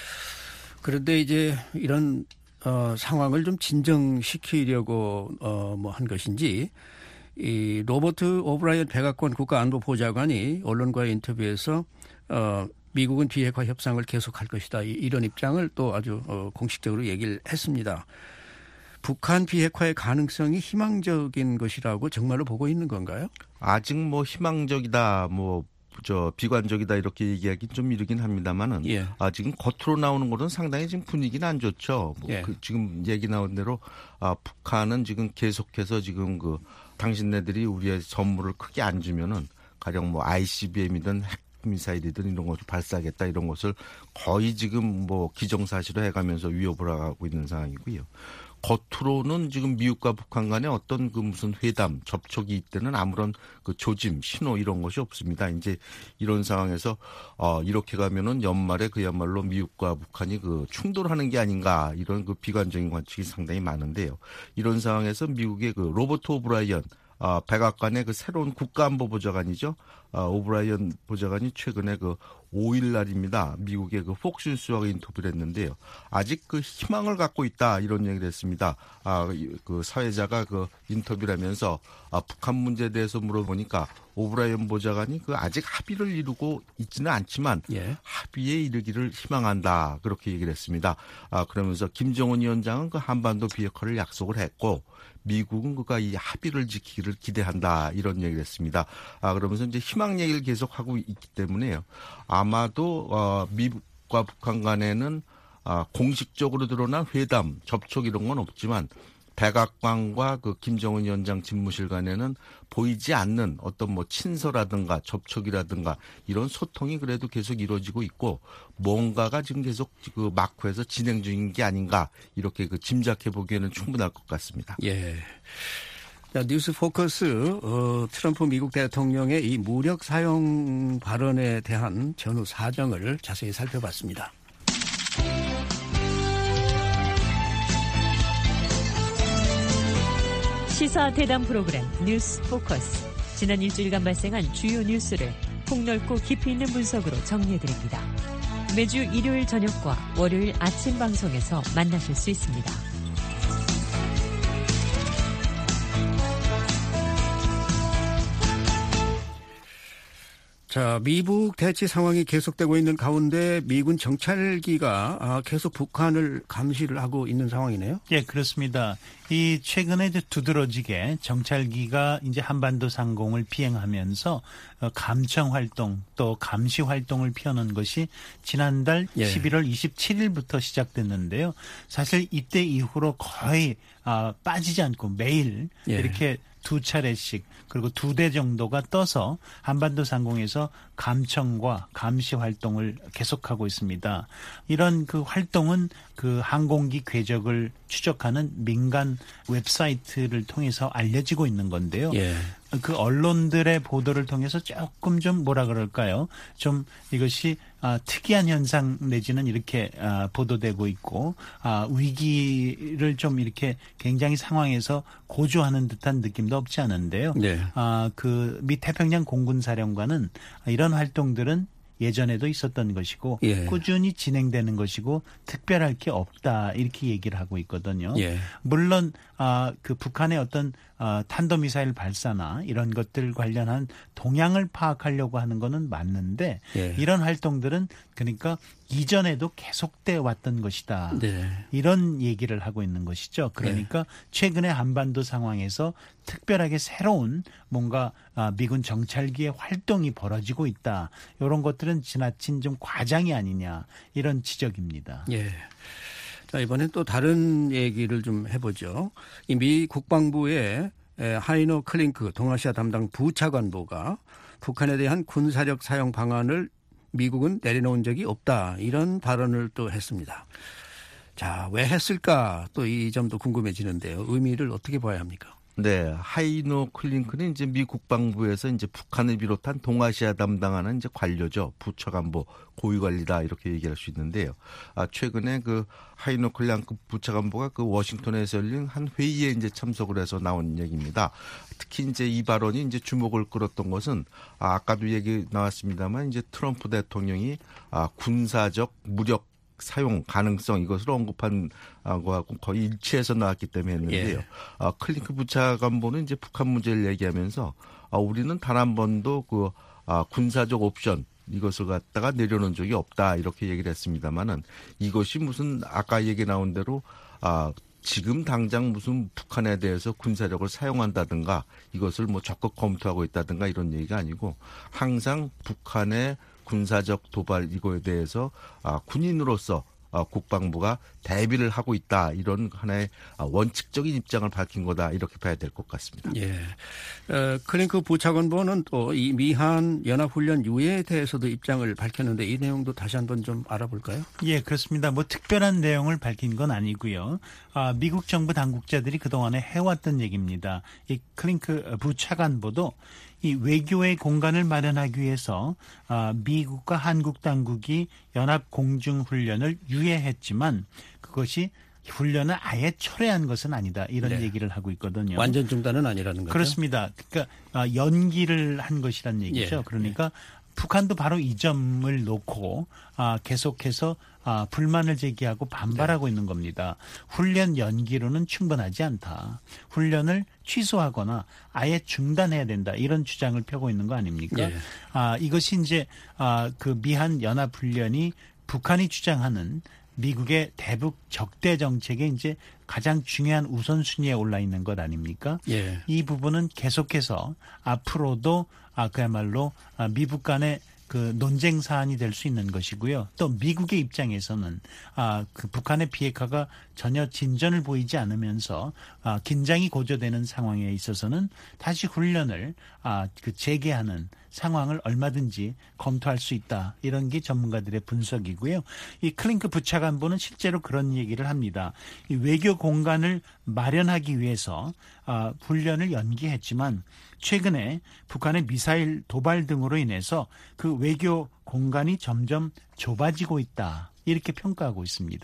[SPEAKER 4] 그런데 이제 이런 상황을 좀 진정시키려고 뭐 한 것인지 이 로버트 오브라이언 백악관 국가안보보좌관이 언론과의 인터뷰에서 미국은 비핵화 협상을 계속할 것이다 이런 입장을 또 아주 공식적으로 얘기를 했습니다. 북한 비핵화의 가능성이 희망적인 것이라고 정말로 보고 있는 건가요?
[SPEAKER 3] 아직 뭐 희망적이다, 비관적이다 이렇게 얘기하기 좀 이르긴 합니다만은
[SPEAKER 4] 예.
[SPEAKER 3] 지금 겉으로 나오는 것은 상당히 지금 분위기는 안 좋죠.
[SPEAKER 4] 예.
[SPEAKER 3] 지금 얘기 나온 대로 북한은 지금 계속해서 지금 그 당신네들이 우리의 선물을 크게 안 주면은 가령 뭐 ICBM이든 핵 미사일이든 이런 것을 발사하겠다 이런 것을 거의 지금 뭐 기정사실로 해가면서 위협을 하고 있는 상황이고요. 겉으로는 지금 미국과 북한 간에 어떤 그 무슨 회담, 접촉이 있때는 아무런 그 조짐, 신호 이런 것이 없습니다. 이제 이런 상황에서 이렇게 가면은 연말에 그야말로 미국과 북한이 그 충돌하는 게 아닌가 이런 그 비관적인 관측이 상당히 많은데요. 이런 상황에서 미국의 그 로버트 오브라이언 백악관의 그 새로운 국가안보보좌관이죠. 오브라이언 보좌관이 최근에 그 5일 날입니다. 미국의 그 폭스뉴스와 인터뷰를 했는데요. 아직 그 희망을 갖고 있다 이런 얘기를 했습니다. 그 사회자가 그 인터뷰를 하면서 북한 문제에 대해서 물어보니까 오브라이언 보좌관이 그 아직 합의를 이루고 있지는 않지만
[SPEAKER 4] 예.
[SPEAKER 3] 합의에 이르기를 희망한다 그렇게 얘기를 했습니다. 그러면서 김정은 위원장은 그 한반도 비핵화를 약속을 했고 미국은 그가 이 합의를 지키기를 기대한다 이런 얘기를 했습니다. 그러면서 이제 희망 얘기를 계속하고 있기 때문에요. 아마도 미국과 북한 간에는 공식적으로 드러난 회담, 접촉 이런 건 없지만 백악관과 그 김정은 위원장 집무실 간에는 보이지 않는 어떤 뭐 친서라든가 접촉이라든가 이런 소통이 그래도 계속 이루어지고 있고 뭔가가 지금 계속 그 마크에서 진행 중인 게 아닌가 이렇게 그 짐작해 보기에는 충분할 것 같습니다.
[SPEAKER 4] 예. 자, 뉴스 포커스 트럼프 미국 대통령의 이 무력 사용 발언에 대한 전후 사정을 자세히 살펴봤습니다.
[SPEAKER 6] 시사 대담 프로그램 뉴스 포커스. 지난 일주일간 발생한 주요 뉴스를 폭넓고 깊이 있는 분석으로 정리해드립니다. 매주 일요일 저녁과 월요일 아침 방송에서 만나실 수 있습니다.
[SPEAKER 4] 자, 미북 대치 상황이 계속되고 있는 가운데 미군 정찰기가 계속 북한을 감시를 하고 있는 상황이네요.
[SPEAKER 5] 예, 그렇습니다. 이 최근에 이제 두드러지게 정찰기가 이제 한반도 상공을 비행하면서 감청 활동 또 감시 활동을 펴는 것이 지난달 11월 27일부터 시작됐는데요. 사실 이때 이후로 거의 빠지지 않고 매일 이렇게 2차례씩 그리고 2대 정도가 떠서 한반도 상공에서 감청과 감시 활동을 계속하고 있습니다. 이런 그 활동은 그 항공기 궤적을 추적하는 민간 웹사이트를 통해서 알려지고 있는 건데요. 그 언론들의 보도를 통해서 조금 좀 뭐라 그럴까요? 좀 이것이 특이한 현상 내지는 이렇게 보도되고 있고 위기를 좀 이렇게 굉장히 상황에서 고조하는 듯한 느낌도 없지 않은데요. 그 미 태평양 공군사령관은 이런 활동들은 예전에도 있었던 것이고 꾸준히 진행되는 것이고 특별할 게 없다 이렇게 얘기를 하고 있거든요. 물론 그 북한의 어떤 탄도미사일 발사나 이런 것들 관련한 동향을 파악하려고 하는 거는 맞는데 이런 활동들은 그러니까 이전에도 계속돼 왔던 것이다. 이런 얘기를 하고 있는 것이죠. 그러니까 최근에 한반도 상황에서 특별하게 새로운 뭔가 미군 정찰기의 활동이 벌어지고 있다. 이런 것들은 지나친 좀 과장이 아니냐 이런 지적입니다.
[SPEAKER 4] 자, 이번엔 또 다른 얘기를 좀 해보죠. 이 미 국방부의 하이노 클링크 동아시아 담당 부차관보가 북한에 대한 군사력 사용 방안을 미국은 내려놓은 적이 없다. 이런 발언을 또 했습니다. 자, 왜 했을까? 또 이 점도 궁금해지는데요. 의미를 어떻게 봐야 합니까?
[SPEAKER 3] 네, 하이노 클링크는 이제 미 국방부에서 이제 북한을 비롯한 동아시아 담당하는 이제 관료죠. 부차관보, 고위관리다 이렇게 얘기할 수 있는데요. 최근에 그 하이노 클링크 부차관보가 그 워싱턴에서 열린 한 회의에 이제 참석을 해서 나온 얘기입니다. 특히 이제 이 발언이 이제 주목을 끌었던 것은 아까도 얘기 나왔습니다만 이제 트럼프 대통령이 군사적 무력 사용 가능성 이것을 언급한 거하고 거의 일치해서 나왔기 때문에 했는데요. 클링크 부차관보는 이제 북한 문제를 얘기하면서 우리는 단 한 번도 그 군사적 옵션 이것을 갖다가 내려놓은 적이 없다 이렇게 얘기를 했습니다만은 이것이 무슨 아까 얘기 나온 대로 지금 당장 무슨 북한에 대해서 군사력을 사용한다든가 이것을 뭐 적극 검토하고 있다든가 이런 얘기가 아니고 항상 북한의 군사적 도발 이거에 대해서 군인으로서 국방부가 대비를 하고 있다. 이런 하나의 원칙적인 입장을 밝힌 거다. 이렇게 봐야 될 것 같습니다.
[SPEAKER 4] 클링크 부차관보는 또 이 미한 연합훈련 유예에 대해서도 입장을 밝혔는데 이 내용도 다시 한번 좀 알아볼까요?
[SPEAKER 5] 예, 그렇습니다. 뭐 특별한 내용을 밝힌 건 아니고요. 미국 정부 당국자들이 그동안에 해왔던 얘기입니다. 이 클링크 부차관보도 이 외교의 공간을 마련하기 위해서 미국과 한국 당국이 연합 공중 훈련을 유예했지만 그것이 훈련을 아예 철회한 것은 아니다. 이런 얘기를 하고 있거든요.
[SPEAKER 4] 완전 중단은 아니라는 거죠?
[SPEAKER 5] 그렇습니다. 그러니까 연기를 한 것이란 얘기죠. 그러니까 북한도 바로 이 점을 놓고 계속해서 불만을 제기하고 반발하고 있는 겁니다. 훈련 연기로는 충분하지 않다. 훈련을 취소하거나 아예 중단해야 된다. 이런 주장을 펴고 있는 거 아닙니까? 이것이 이제 그 미한 연합훈련이 북한이 주장하는 미국의 대북 적대 정책에 이제 가장 중요한 우선순위에 올라 있는 것 아닙니까? 이 부분은 계속해서 앞으로도 그야말로 미북 간의 그 논쟁 사안이 될 수 있는 것이고요. 또 미국의 입장에서는 그 북한의 비핵화가 전혀 진전을 보이지 않으면서 긴장이 고조되는 상황에 있어서는 다시 훈련을 그 재개하는 상황을 얼마든지 검토할 수 있다. 이런 게 전문가들의 분석이고요. 이 클링크 부차관보는 실제로 그런 얘기를 합니다. 이 외교 공간을 마련하기 위해서 훈련을 연기했지만 최근에 북한의 미사일 도발 등으로 인해서 그 외교 공간이 점점 좁아지고 있다. 이렇게 평가하고 있습니다.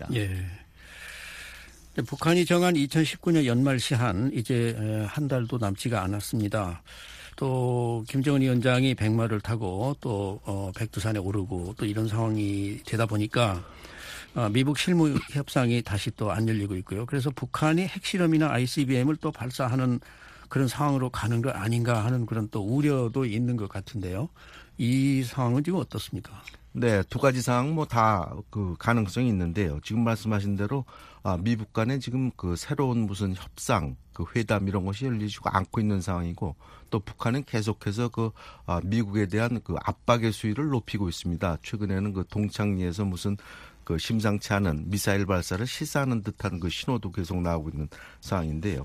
[SPEAKER 4] 북한이 정한 2019년 연말 시한 이제 한 달도 남지가 않았습니다. 또 김정은 위원장이 백마를 타고 또 백두산에 오르고 또 이런 상황이 되다 보니까 미북 실무 협상이 다시 또 안 열리고 있고요. 그래서 북한이 핵실험이나 ICBM을 또 발사하는 그런 상황으로 가는 거 아닌가 하는 그런 또 우려도 있는 것 같은데요. 이 상황은 지금 어떻습니까?
[SPEAKER 3] 네, 두 가지 상황 뭐 다 그 가능성이 있는데요. 지금 말씀하신 대로 미국 간에 지금 그 새로운 무슨 협상, 그 회담 이런 것이 열리지가 않고 있는 상황이고 또 북한은 계속해서 그 미국에 대한 그 압박의 수위를 높이고 있습니다. 최근에는 그 동창리에서 무슨 그 심상치 않은 미사일 발사를 시사하는 듯한 그 신호도 계속 나오고 있는 상황인데요.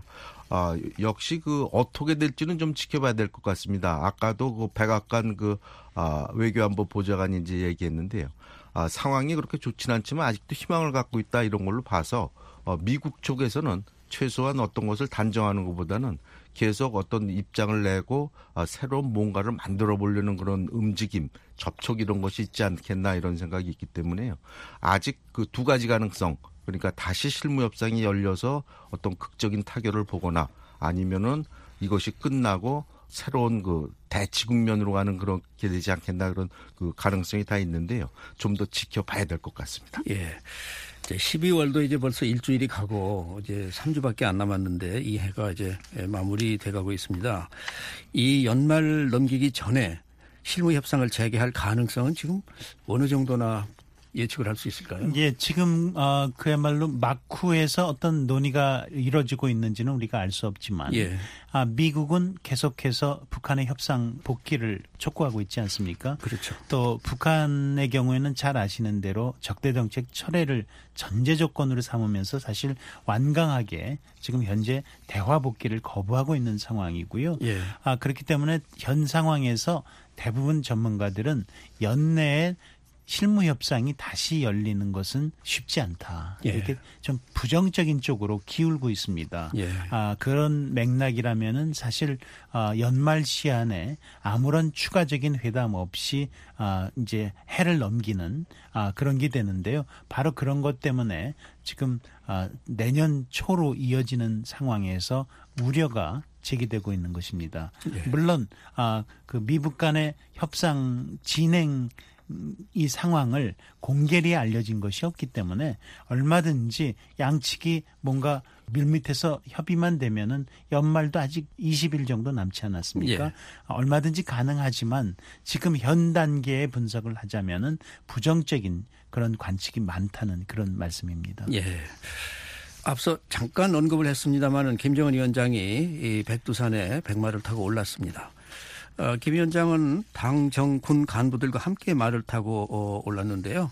[SPEAKER 3] 역시 그 어떻게 될지는 좀 지켜봐야 될 것 같습니다. 아까도 그 백악관 그 외교안보 보좌관이 이제 얘기했는데요. 상황이 그렇게 좋지는 않지만 아직도 희망을 갖고 있다 이런 걸로 봐서 미국 쪽에서는 최소한 어떤 것을 단정하는 것보다는 계속 어떤 입장을 내고 새로운 뭔가를 만들어 보려는 그런 움직임, 접촉 이런 것이 있지 않겠나 이런 생각이 있기 때문에요. 아직 그 두 가지 가능성, 그러니까 다시 실무협상이 열려서 어떤 극적인 타결을 보거나 아니면은 이것이 끝나고 새로운 그 대치 국면으로 가는 그렇게 되지 않겠나 그런 그 가능성이 다 있는데요. 좀 더 지켜봐야 될 것 같습니다.
[SPEAKER 4] 예. 이제 12월도 이제 벌써 일주일이 가고 이제 3주밖에 안 남았는데 이 해가 이제 마무리돼 가고 있습니다. 이 연말 넘기기 전에 실무 협상을 재개할 가능성은 지금 어느 정도나 예측을 할 수 있을까요?
[SPEAKER 5] 예, 지금 그야말로 막후에서 어떤 논의가 이루어지고 있는지는 우리가 알 수 없지만
[SPEAKER 4] 예.
[SPEAKER 5] 미국은 계속해서 북한의 협상 복귀를 촉구하고 있지 않습니까?
[SPEAKER 4] 그렇죠.
[SPEAKER 5] 또 북한의 경우에는 잘 아시는 대로 적대 정책 철회를 전제 조건으로 삼으면서 사실 완강하게 지금 현재 대화 복귀를 거부하고 있는 상황이고요.
[SPEAKER 4] 예.
[SPEAKER 5] 그렇기 때문에 현 상황에서 대부분 전문가들은 연내에 실무 협상이 다시 열리는 것은 쉽지 않다.
[SPEAKER 4] 예.
[SPEAKER 5] 이렇게 좀 부정적인 쪽으로 기울고 있습니다.
[SPEAKER 4] 예.
[SPEAKER 5] 그런 맥락이라면은 사실 연말 시한에 아무런 추가적인 회담 없이 이제 해를 넘기는 그런 게 되는데요. 바로 그런 것 때문에 지금 내년 초로 이어지는 상황에서 우려가 제기되고 있는 것입니다.
[SPEAKER 4] 예.
[SPEAKER 5] 물론 그 미국 간의 협상 진행 이 상황을 공개리 알려진 것이 없기 때문에 얼마든지 양측이 뭔가 밀밑에서 협의만 되면은 연말도 아직 20일 정도 남지 않았습니까?
[SPEAKER 4] 예.
[SPEAKER 5] 얼마든지 가능하지만 지금 현 단계의 분석을 하자면은 부정적인 그런 관측이 많다는 그런 말씀입니다.
[SPEAKER 4] 예. 앞서 잠깐 언급을 했습니다마는 김정은 위원장이 이 백두산에 백마를 타고 올랐습니다. 김 위원장은 당, 정, 군 간부들과 함께 말을 타고 올랐는데요.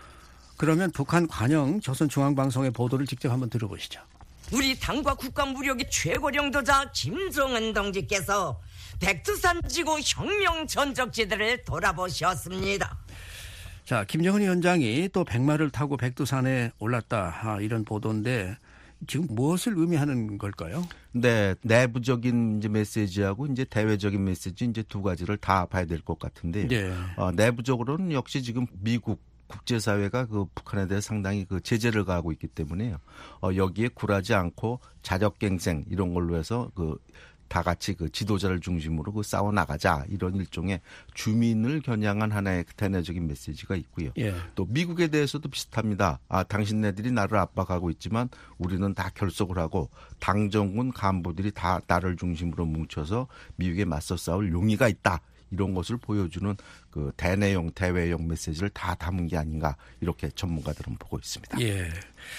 [SPEAKER 4] 그러면 북한 관영 조선중앙방송의 보도를 직접 한번 들어보시죠.
[SPEAKER 8] 우리 당과 국가 무력의 최고領導자 김정은 동지께서 백두산 지구 혁명 전적지대를 돌아보셨습니다.
[SPEAKER 4] 자, 김정은 위원장이 또 백마를 타고 백두산에 올랐다 이런 보도인데 지금 무엇을 의미하는 걸까요?
[SPEAKER 3] 네, 내부적인 이제 메시지하고 이제 대외적인 메시지 이제 두 가지를 다 봐야 될 것 같은데요.
[SPEAKER 4] 네.
[SPEAKER 3] 내부적으로는 역시 지금 미국 국제사회가 그 북한에 대해 상당히 그 제재를 가하고 있기 때문에요. 여기에 굴하지 않고 자력갱생 이런 걸로 해서 그 다 같이 그 지도자를 중심으로 그 싸워 나가자 이런 일종의 주민을 겨냥한 하나의 대내적인 메시지가 있고요.
[SPEAKER 4] 예.
[SPEAKER 3] 또 미국에 대해서도 비슷합니다. 당신네들이 나를 압박하고 있지만 우리는 다 결속을 하고 당정군 간부들이 다 나를 중심으로 뭉쳐서 미국에 맞서 싸울 용의가 있다. 이런 것을 보여주는 그 대내용, 대외용 메시지를 다 담은 게 아닌가 이렇게 전문가들은 보고 있습니다.
[SPEAKER 4] 예.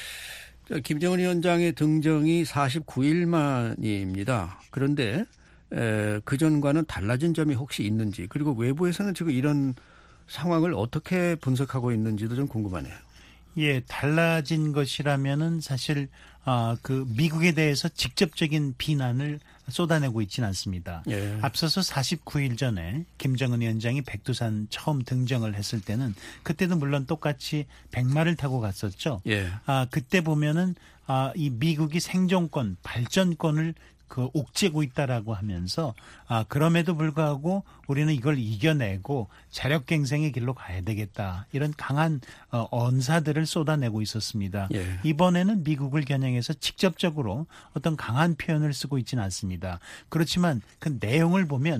[SPEAKER 4] 김정은 위원장의 등정이 49일 만입니다. 그런데 그전과는 달라진 점이 혹시 있는지 그리고 외부에서는 지금 이런 상황을 어떻게 분석하고 있는지도 좀 궁금하네요.
[SPEAKER 5] 예, 달라진 것이라면은 사실 그 미국에 대해서 직접적인 비난을 쏟아내고 있지는 않습니다.
[SPEAKER 4] 예.
[SPEAKER 5] 앞서서 49일 전에 김정은 위원장이 백두산 처음 등정을 했을 때는 그때도 물론 똑같이 백마를 타고 갔었죠.
[SPEAKER 4] 예.
[SPEAKER 5] 그때 보면은 이 미국이 생존권, 발전권을 그 옥죄고 있다라고 하면서 그럼에도 불구하고 우리는 이걸 이겨내고 자력갱생의 길로 가야 되겠다. 이런 강한 언사들을 쏟아내고 있었습니다.
[SPEAKER 4] 예.
[SPEAKER 5] 이번에는 미국을 겨냥해서 직접적으로 어떤 강한 표현을 쓰고 있지는 않습니다. 그렇지만 그 내용을 보면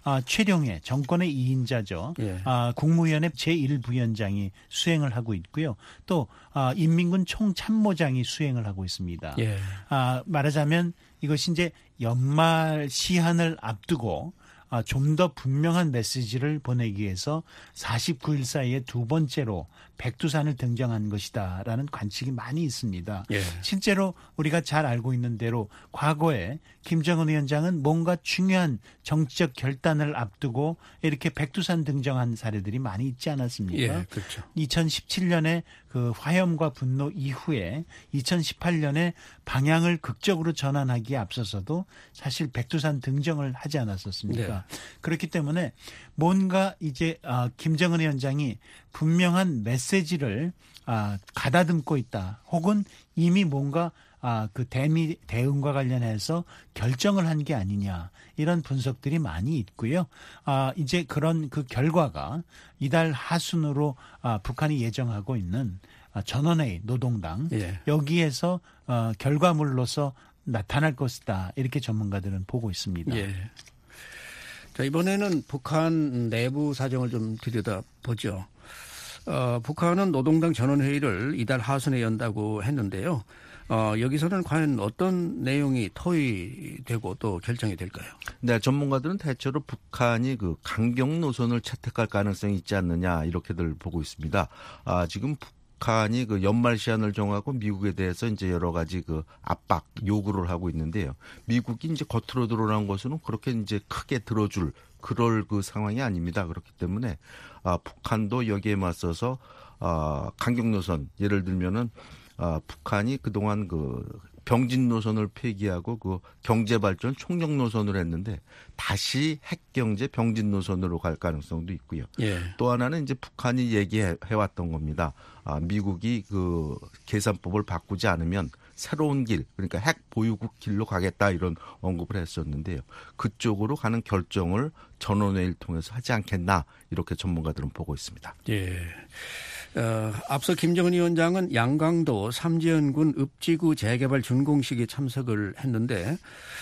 [SPEAKER 5] 최룡해 정권의 2인자죠.
[SPEAKER 4] 예.
[SPEAKER 5] 국무위원회 제1부위원장이 수행을 하고 있고요. 또 인민군 총참모장이 수행을 하고 있습니다.
[SPEAKER 4] 예.
[SPEAKER 5] 말하자면 이것이 이제 연말 시한을 앞두고 좀 더 분명한 메시지를 보내기 위해서 49일 사이에 두 번째로 백두산을 등정한 것이다라는 관측이 많이 있습니다.
[SPEAKER 4] 예.
[SPEAKER 5] 실제로 우리가 잘 알고 있는 대로 과거에 김정은 위원장은 뭔가 중요한 정치적 결단을 앞두고 이렇게 백두산 등정한 사례들이 많이 있지 않았습니까?
[SPEAKER 4] 예, 그렇죠.
[SPEAKER 5] 2017년에 그 화염과 분노 이후에 2018년에 방향을 극적으로 전환하기에 앞서서도 사실 백두산 등정을 하지 않았었습니까?
[SPEAKER 4] 네.
[SPEAKER 5] 그렇기 때문에 뭔가 이제 김정은 위원장이 분명한 메시지를 가다듬고 있다. 혹은 이미 뭔가 그 대미 대응과 관련해서 결정을 한 게 아니냐 이런 분석들이 많이 있고요. 이제 그런 그 결과가 이달 하순으로 북한이 예정하고 있는 전원회의 노동당
[SPEAKER 4] 예.
[SPEAKER 5] 여기에서 결과물로서 나타날 것이다 이렇게 전문가들은 보고 있습니다.
[SPEAKER 4] 예. 자, 이번에는 북한 내부 사정을 좀 들여다보죠. 북한은 노동당 전원회의를 이달 하순에 연다고 했는데요. 여기서는 과연 어떤 내용이 토의되고 또 결정이 될까요?
[SPEAKER 3] 네, 전문가들은 대체로 북한이 그 강경 노선을 채택할 가능성이 있지 않느냐 이렇게들 보고 있습니다. 지금 북한이 그 연말 시한을 정하고 미국에 대해서 이제 여러 가지 그 압박 요구를 하고 있는데요. 미국이 이제 겉으로 드러난 것으로는 그렇게 이제 크게 들어줄 그럴 그 상황이 아닙니다. 그렇기 때문에 북한도 여기에 맞서서 강경 노선 예를 들면은 북한이 그동안 그 병진 노선을 폐기하고 그 경제 발전 총력 노선을 했는데 다시 핵 경제 병진 노선으로 갈 가능성도 있고요.
[SPEAKER 4] 예.
[SPEAKER 3] 또 하나는 이제 북한이 얘기해 왔던 겁니다. 미국이 그 계산법을 바꾸지 않으면 새로운 길, 그러니까 핵 보유국 길로 가겠다 이런 언급을 했었는데요. 그쪽으로 가는 결정을 전원회의를 통해서 하지 않겠나 이렇게 전문가들은 보고 있습니다.
[SPEAKER 4] 예. 앞서 김정은 위원장은 양강도 삼지연군 읍지구 재개발 준공식에 참석을 했는데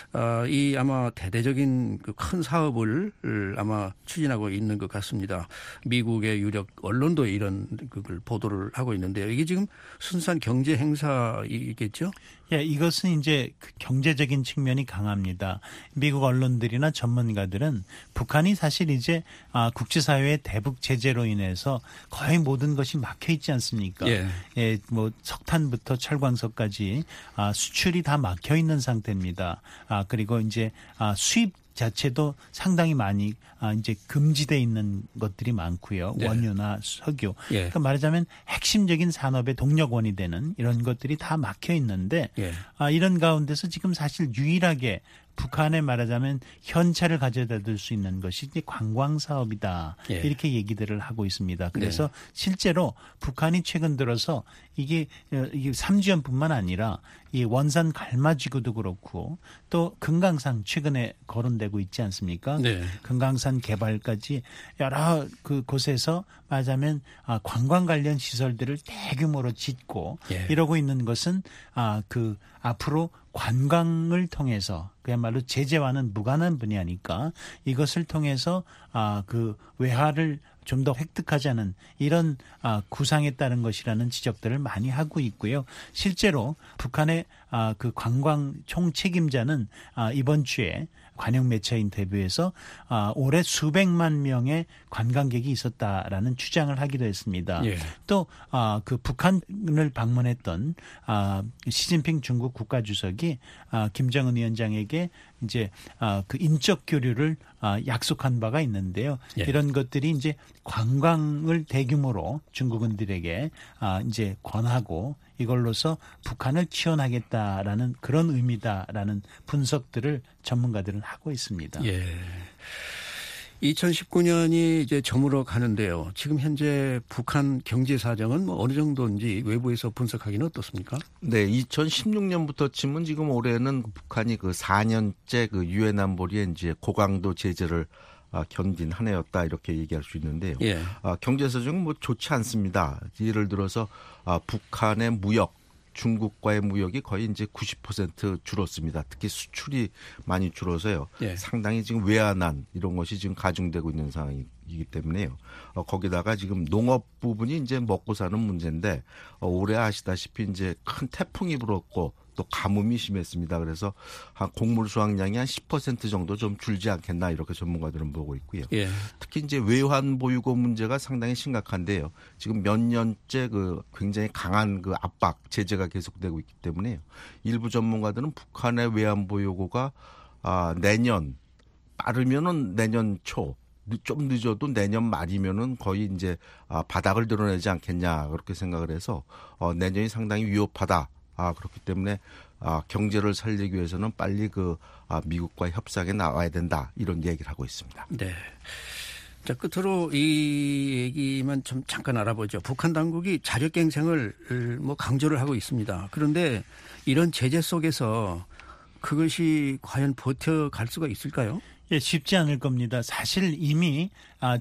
[SPEAKER 4] 이 아마 대대적인 그 큰 사업을 아마 추진하고 있는 것 같습니다. 미국의 유력 언론도 이런 그걸 보도를 하고 있는데요. 이게 지금 순수한 경제 행사이겠죠?
[SPEAKER 5] 예, 이것은 이제 경제적인 측면이 강합니다. 미국 언론들이나 전문가들은 북한이 사실 이제 국제사회의 대북 제재로 인해서 거의 모든 것이 막혀 있지 않습니까?
[SPEAKER 4] 예.
[SPEAKER 5] 예, 뭐 석탄부터 철광석까지 수출이 다 막혀 있는 상태입니다. 그리고 이제 수입 자체도 상당히 많이 이제 금지돼 있는 것들이 많고요.
[SPEAKER 4] 네.
[SPEAKER 5] 원유나 석유.
[SPEAKER 4] 예.
[SPEAKER 5] 그러니까 말하자면 핵심적인 산업의 동력원이 되는 이런 것들이 다 막혀 있는데
[SPEAKER 4] 예.
[SPEAKER 5] 이런 가운데서 지금 사실 유일하게 북한에 말하자면 현찰을 가져다 줄 수 있는 것이 이제 관광 사업이다.
[SPEAKER 4] 예.
[SPEAKER 5] 이렇게 얘기들을 하고 있습니다. 그래서 실제로 북한이 최근 들어서 이게 삼지연뿐만 아니라 이 원산 갈마지구도 그렇고 또 금강산 최근에 거론되고 있지 않습니까?
[SPEAKER 4] 네.
[SPEAKER 5] 금강산 개발까지 여러 그 곳에서 말하자면 관광 관련 시설들을 대규모로 짓고
[SPEAKER 4] 예.
[SPEAKER 5] 이러고 있는 것은 그 앞으로 관광을 통해서 그야말로 제재와는 무관한 분야니까 이것을 통해서 그 외화를 좀 더 획득하자는 이런 구상에 따른 것이라는 지적들을 많이 하고 있고요. 실제로 북한의 그 관광 총책임자는 이번 주에 관영 매체 인터뷰에서 올해 수백만 명의 관광객이 있었다라는 주장을 하기도 했습니다.
[SPEAKER 4] 예.
[SPEAKER 5] 또 그 북한을 방문했던 시진핑 중국 국가주석이 김정은 위원장에게 이제 그 인적 교류를 약속한 바가 있는데요.
[SPEAKER 4] 예.
[SPEAKER 5] 이런 것들이 이제 관광을 대규모로 중국인들에게 이제 권하고 이걸로서 북한을 지원하겠다라는 그런 의미다라는 분석들을 전문가들은 하고 있습니다.
[SPEAKER 4] 예. 2019년이 이제 저물어 가는데요. 지금 현재 북한 경제 사정은 뭐 어느 정도인지 외부에서 분석하기는 어떻습니까?
[SPEAKER 3] 네, 2016년부터 치면 지금 올해는 북한이 그 4년째 그 유엔 안보리에 이제 고강도 제재를 견딘 한 해였다 이렇게 얘기할 수 있는데요.
[SPEAKER 4] 예.
[SPEAKER 3] 경제 사정은 뭐 좋지 않습니다. 예를 들어서 북한의 무역 중국과의 무역이 거의 이제 90% 줄었습니다. 특히 수출이 많이 줄어서요.
[SPEAKER 4] 예.
[SPEAKER 3] 상당히 지금 외환난 이런 것이 지금 가중되고 있는 상황이기 때문에요. 거기다가 지금 농업 부분이 이제 먹고 사는 문제인데 올해 아시다시피 이제 큰 태풍이 불었고 또 가뭄이 심했습니다. 그래서 한 곡물 수확량이 한 10% 정도 좀 줄지 않겠나 이렇게 전문가들은 보고 있고요.
[SPEAKER 4] 예.
[SPEAKER 3] 특히 이제 외환 보유고 문제가 상당히 심각한데요. 지금 몇 년째 그 굉장히 강한 그 압박 제재가 계속되고 있기 때문에요. 일부 전문가들은 북한의 외환 보유고가 내년 빠르면은 내년 초 좀 늦어도 내년 말이면은 거의 이제 바닥을 드러내지 않겠냐 그렇게 생각을 해서 내년이 상당히 위협하다. 그렇기 때문에 경제를 살리기 위해서는 빨리 미국과 협상에 나와야 된다 이런 얘기를 하고 있습니다.
[SPEAKER 4] 네. 자, 끝으로 이 얘기만 좀 잠깐 알아보죠. 북한 당국이 자력갱생을 강조를 하고 있습니다. 그런데 이런 제재 속에서 그것이 과연 버텨갈 수가 있을까요?
[SPEAKER 5] 예, 쉽지 않을 겁니다. 사실 이미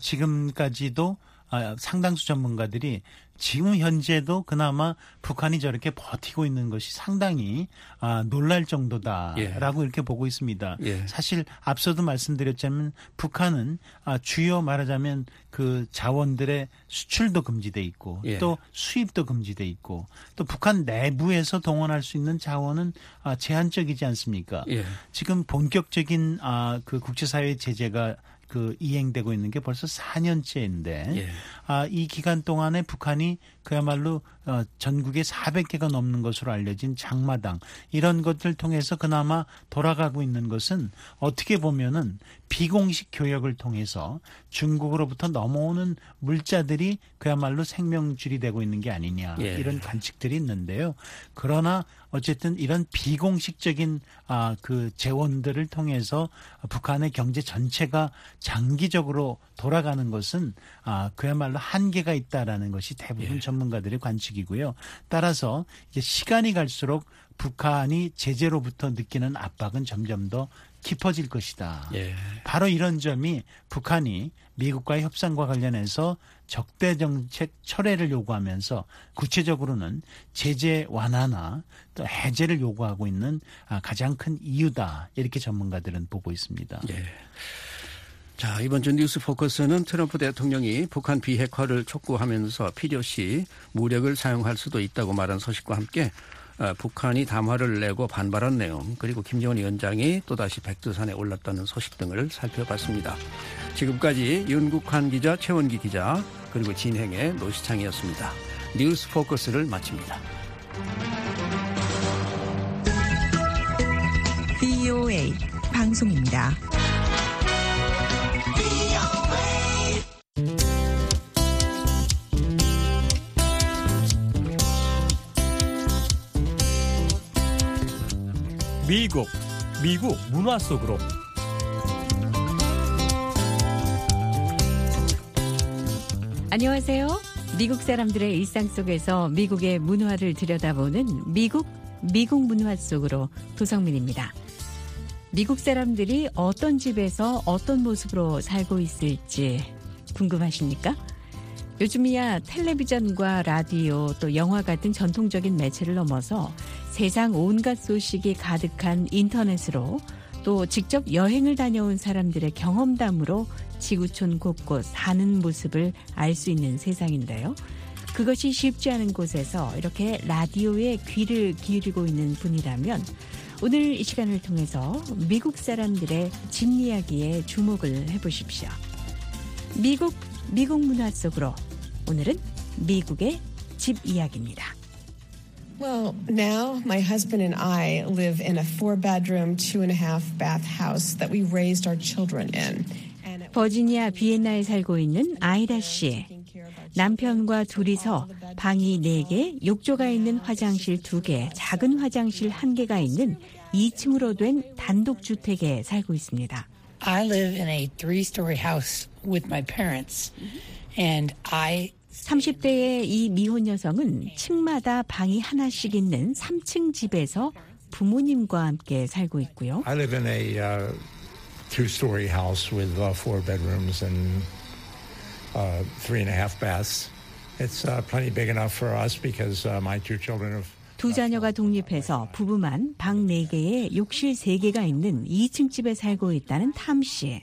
[SPEAKER 5] 지금까지도 상당수 전문가들이 지금 현재도 그나마 북한이 저렇게 버티고 있는 것이 상당히 놀랄 정도다라고 이렇게 보고 있습니다.
[SPEAKER 4] 예.
[SPEAKER 5] 사실 앞서도 말씀드렸자면 북한은 주요 말하자면 그 자원들의 수출도 금지돼 있고
[SPEAKER 4] 예.
[SPEAKER 5] 또 수입도 금지돼 있고 또 북한 내부에서 동원할 수 있는 자원은 제한적이지 않습니까?
[SPEAKER 4] 예.
[SPEAKER 5] 지금 본격적인 그 국제사회 제재가 이행되고 있는 게 벌써 4년째인데
[SPEAKER 4] 예.
[SPEAKER 5] 이 기간 동안에 북한이 그야말로 전국에 400개가 넘는 것으로 알려진 장마당 이런 것들 통해서 그나마 돌아가고 있는 것은 어떻게 보면은 비공식 교역을 통해서 중국으로부터 넘어오는 물자들이 그야말로 생명줄이 되고 있는 게 아니냐
[SPEAKER 4] 예.
[SPEAKER 5] 이런 관측들이 있는데요. 그러나 어쨌든 이런 비공식적인 그 재원들을 통해서 북한의 경제 전체가 장기적으로 돌아가는 것은 그야말로 한계가 있다라는 것이 대부분
[SPEAKER 4] 예.
[SPEAKER 5] 전문가들의 관측이고요. 따라서 이제 시간이 갈수록 북한이 제재로부터 느끼는 압박은 점점 더 깊어질 것이다.
[SPEAKER 4] 예.
[SPEAKER 5] 바로 이런 점이 북한이 미국과의 협상과 관련해서 적대 정책 철회를 요구하면서 구체적으로는 제재 완화나 또 해제를 요구하고 있는 가장 큰 이유다. 이렇게 전문가들은 보고 있습니다.
[SPEAKER 4] 예. 자, 이번 주 뉴스 포커스는 트럼프 대통령이 북한 비핵화를 촉구하면서 필요시 무력을 사용할 수도 있다고 말한 소식과 함께 북한이 담화를 내고 반발한 내용 그리고 김정은 위원장이 또다시 백두산에 올랐다는 소식 등을 살펴봤습니다. 지금까지 윤국환 기자, 최원기 기자 그리고 진행의 노시창이었습니다. 뉴스 포커스를 마칩니다.
[SPEAKER 2] VOA 방송입니다.
[SPEAKER 9] 미국 문화 속으로
[SPEAKER 6] 안녕하세요. 미국 사람들의 일상 속에서 미국의 문화를 들여다보는 미국 문화 속으로 도성민입니다. 미국 사람들이 어떤 집에서 어떤 모습으로 살고 있을지 궁금하십니까? 요즘이야 텔레비전과 라디오 또 영화 같은 전통적인 매체를 넘어서 세상 온갖 소식이 가득한 인터넷으로 또 직접 여행을 다녀온 사람들의 경험담으로 지구촌 곳곳 사는 모습을 알 수 있는 세상인데요. 그것이 쉽지 않은 곳에서 이렇게 라디오에 귀를 기울이고 있는 분이라면 오늘 이 시간을 통해서 미국 사람들의 집 이야기에 주목을 해보십시오. 미국 문화 속으로 오늘은 미국의 집 이야기입니다.
[SPEAKER 10] Well, now my husband and I live in a 4-bedroom, 2.5-bath house that we raised our children in.
[SPEAKER 6] 버지니아 비엔나에 살고 있는 아이다 씨. 남편과 둘이서 방이 4개, 욕조가 있는 화장실 2개, 작은 화장실 1개가 있는 2층으로 된 단독주택에 살고 있습니다.
[SPEAKER 11] I live in a 3-story house with my parents, and
[SPEAKER 6] 30대의 이 미혼 여성은 층마다 방이 하나씩 있는 3층 집에서 부모님과 함께 살고 있고요.
[SPEAKER 12] I live in a 2-story house with 4 bedrooms and 3.5 baths. It's plenty big enough for us because my 2 children have
[SPEAKER 13] 두 자녀가 독립해서 부부만 방 4개에 욕실 3개가 있는 2층 집에 살고 있다는 탐 씨.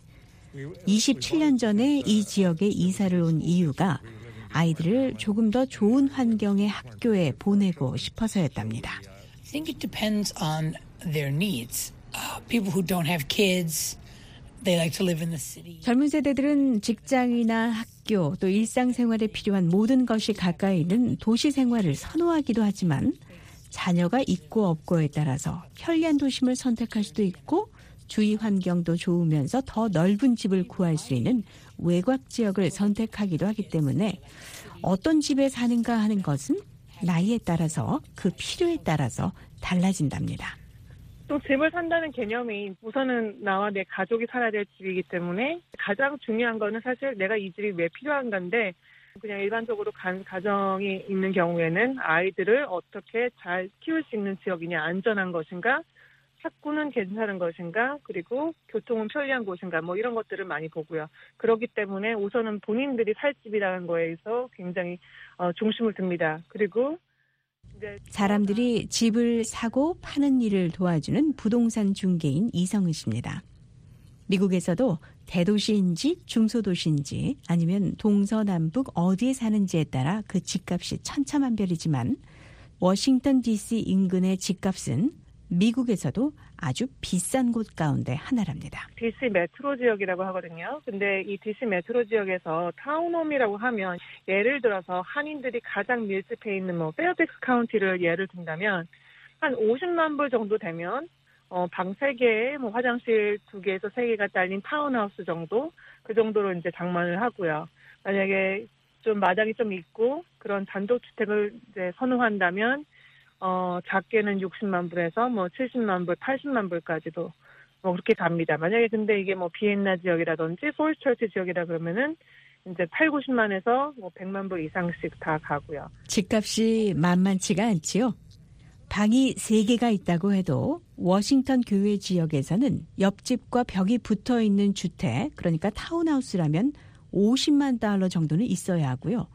[SPEAKER 13] 27년 전에 이 지역에 이사를 온 이유가 아이들을 조금 더 좋은 환경의 학교에 보내고 싶어서였답니다.
[SPEAKER 11] I think it depends on their needs. People who don't have kids, they like to live in the city.
[SPEAKER 13] 젊은 세대들은 직장이나 학교 또 일상생활에 필요한 모든 것이 가까이 있는 도시 생활을 선호하기도 하지만 자녀가 있고 없고에 따라서 편리한 도심을 선택할 수도 있고 주위 환경도 좋으면서 더 넓은 집을 구할 수 있는 외곽 지역을 선택하기도 하기 때문에 어떤 집에 사는가 하는 것은 나이에 따라서 그 필요에 따라서 달라진답니다.
[SPEAKER 14] 또 집을 산다는 개념이 우선은 나와 내 가족이 살아야 될 집이기 때문에 가장 중요한 거는 사실 내가 이 집이 왜 필요한 건데 그냥 일반적으로 가정이 있는 경우에는 아이들을 어떻게 잘 키울 수 있는 지역이냐, 안전한 것인가, 학구는 괜찮은 것인가, 그리고 교통은 편리한 곳인가, 뭐 이런 것들을 많이 보고요. 그렇기 때문에 우선은 본인들이 살 집이라는 거에서 굉장히 중심을 둡니다. 그리고 이제
[SPEAKER 13] 사람들이 집을 사고 파는 일을 도와주는 부동산 중개인 이성은 씨입니다. 미국에서도 대도시인지 중소도시인지 아니면 동서남북 어디에 사는지에 따라 그 집값이 천차만별이지만 워싱턴 DC 인근의 집값은 미국에서도 아주 비싼 곳 가운데 하나랍니다.
[SPEAKER 14] DC 메트로 지역이라고 하거든요. 근데 이 DC 메트로 지역에서 타운홈이라고 하면 예를 들어서 한인들이 가장 밀집해 있는 페어팩스 카운티를 예를 든다면 한 50만 불 정도 되면 방 3개에 화장실 2개에서 3개가 딸린 타운하우스 정도, 그 정도로 이제 장만을 하고요. 만약에 좀 마당이 좀 있고 그런 단독주택을 이제 선호한다면 작게는 60만 불에서 70만 불, 80만 불까지도 그렇게 갑니다. 만약에 근데 이게 비엔나 지역이라든지 폴스처치 지역이라 그러면은 이제 8, 90만에서 100만 불 이상씩 다 가고요.
[SPEAKER 13] 집값이 만만치가 않지요. 방이 3개가 있다고 해도 워싱턴 교외 지역에서는 옆집과 벽이 붙어 있는 주택, 그러니까 타운하우스라면 50만 달러 정도는 있어야 하고요.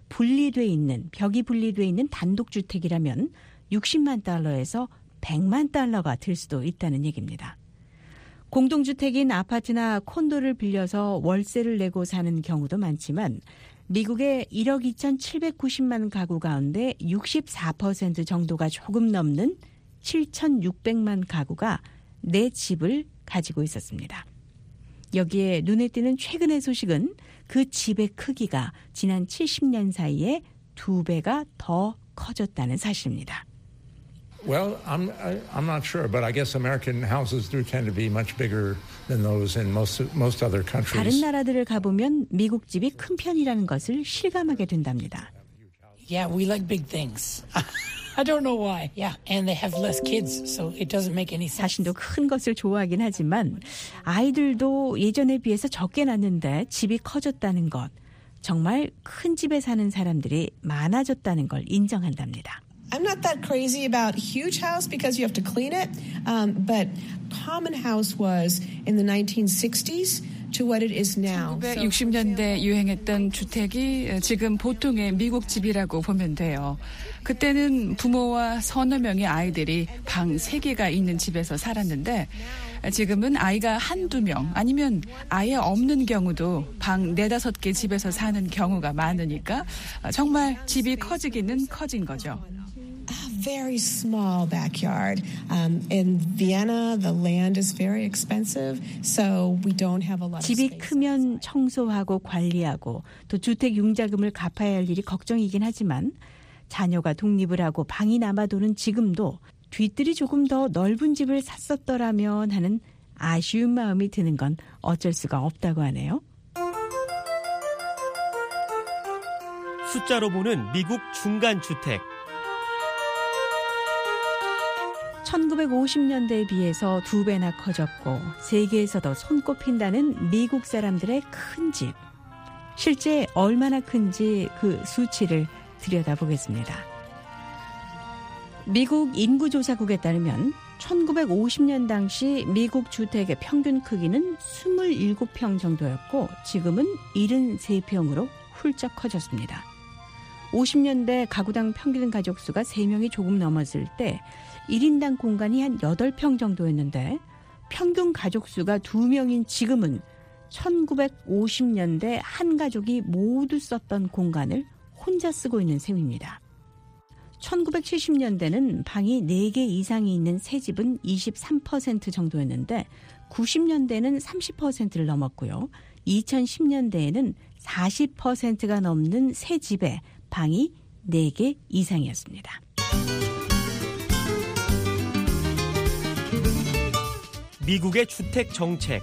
[SPEAKER 13] 벽이 분리돼 있는 단독주택이라면 60만 달러에서 100만 달러가 들 수도 있다는 얘기입니다. 공동주택인 아파트나 콘도를 빌려서 월세를 내고 사는 경우도 많지만 미국의 1억 2,790만 가구 가운데 64% 정도가 조금 넘는 7,600만 가구가 내 집을 가지고 있었습니다. 여기에 눈에 띄는 최근의 소식은 그 집의 크기가 지난 70년 사이에 2배가 더 커졌다는 사실입니다.
[SPEAKER 12] Well, I'm not sure, but I guess American houses do tend to be much bigger than those in most other countries.
[SPEAKER 13] 다른 나라들을 가보면 미국 집이 큰 편이라는 것을 실감하게 된답니다.
[SPEAKER 11] Yeah, we like big things. I don't know why. Yeah, and they have less kids, so it doesn't make any sense.
[SPEAKER 13] 자신도 큰 것을 좋아하긴 하지만 아이들도 예전에 비해서 적게 낳는데 집이 커졌다는 것, 정말 큰 집에 사는 사람들이 많아졌다는 걸 인정한답니다.
[SPEAKER 10] I'm not that crazy about huge house because you have to clean it, but common house was in the 1960s to what it is now.
[SPEAKER 15] 1960년대 유행했던 주택이 지금 보통의 미국 집이라고 보면 돼요. 그때는 부모와 서너 명의 아이들이 방 3개가 있는 집에서 살았는데 지금은 아이가 한두 명 아니면 아예 없는 경우도 방 4-5개 집에서 사는 경우가 많으니까 정말 집이 커지기는 커진 거죠.
[SPEAKER 10] A very small backyard. In Vienna, the land is very expensive, so we don't have a lot of
[SPEAKER 13] 집이
[SPEAKER 10] space.
[SPEAKER 13] 크면 청소하고 관리하고 또 주택 융자금을 갚아야 할 일이 걱정이긴 하지만 자녀가 독립을 하고 방이 남아도는 지금도 뒤뜰이 조금 더 넓은 집을 샀었더라면 하는 아쉬운 마음이 드는 건 어쩔 수가 없다고 하네요.
[SPEAKER 9] 숫자로 보는 미국 중간주택.
[SPEAKER 13] 1950년대에 비해서 2배나 커졌고 세계에서도 손꼽힌다는 미국 사람들의 큰 집. 실제 얼마나 큰지 그 수치를 들여다보겠습니다. 미국 인구조사국에 따르면 1950년 당시 미국 주택의 평균 크기는 27평 정도였고 지금은 73평으로 훌쩍 커졌습니다. 50년대 가구당 평균 가족수가 3명이 조금 넘었을 때 1인당 공간이 한 8평 정도였는데 평균 가족수가 2명인 지금은 1950년대 한 가족이 모두 썼던 공간을 혼자 쓰고 있는 셈입니다. 1970년대는 방이 4개 이상이 있는 새 집은 23% 정도였는데 90년대는 30%를 넘었고요. 2010년대에는 40%가 넘는 새 집에 방이 4개 이상이었습니다.
[SPEAKER 9] 미국의 주택 정책.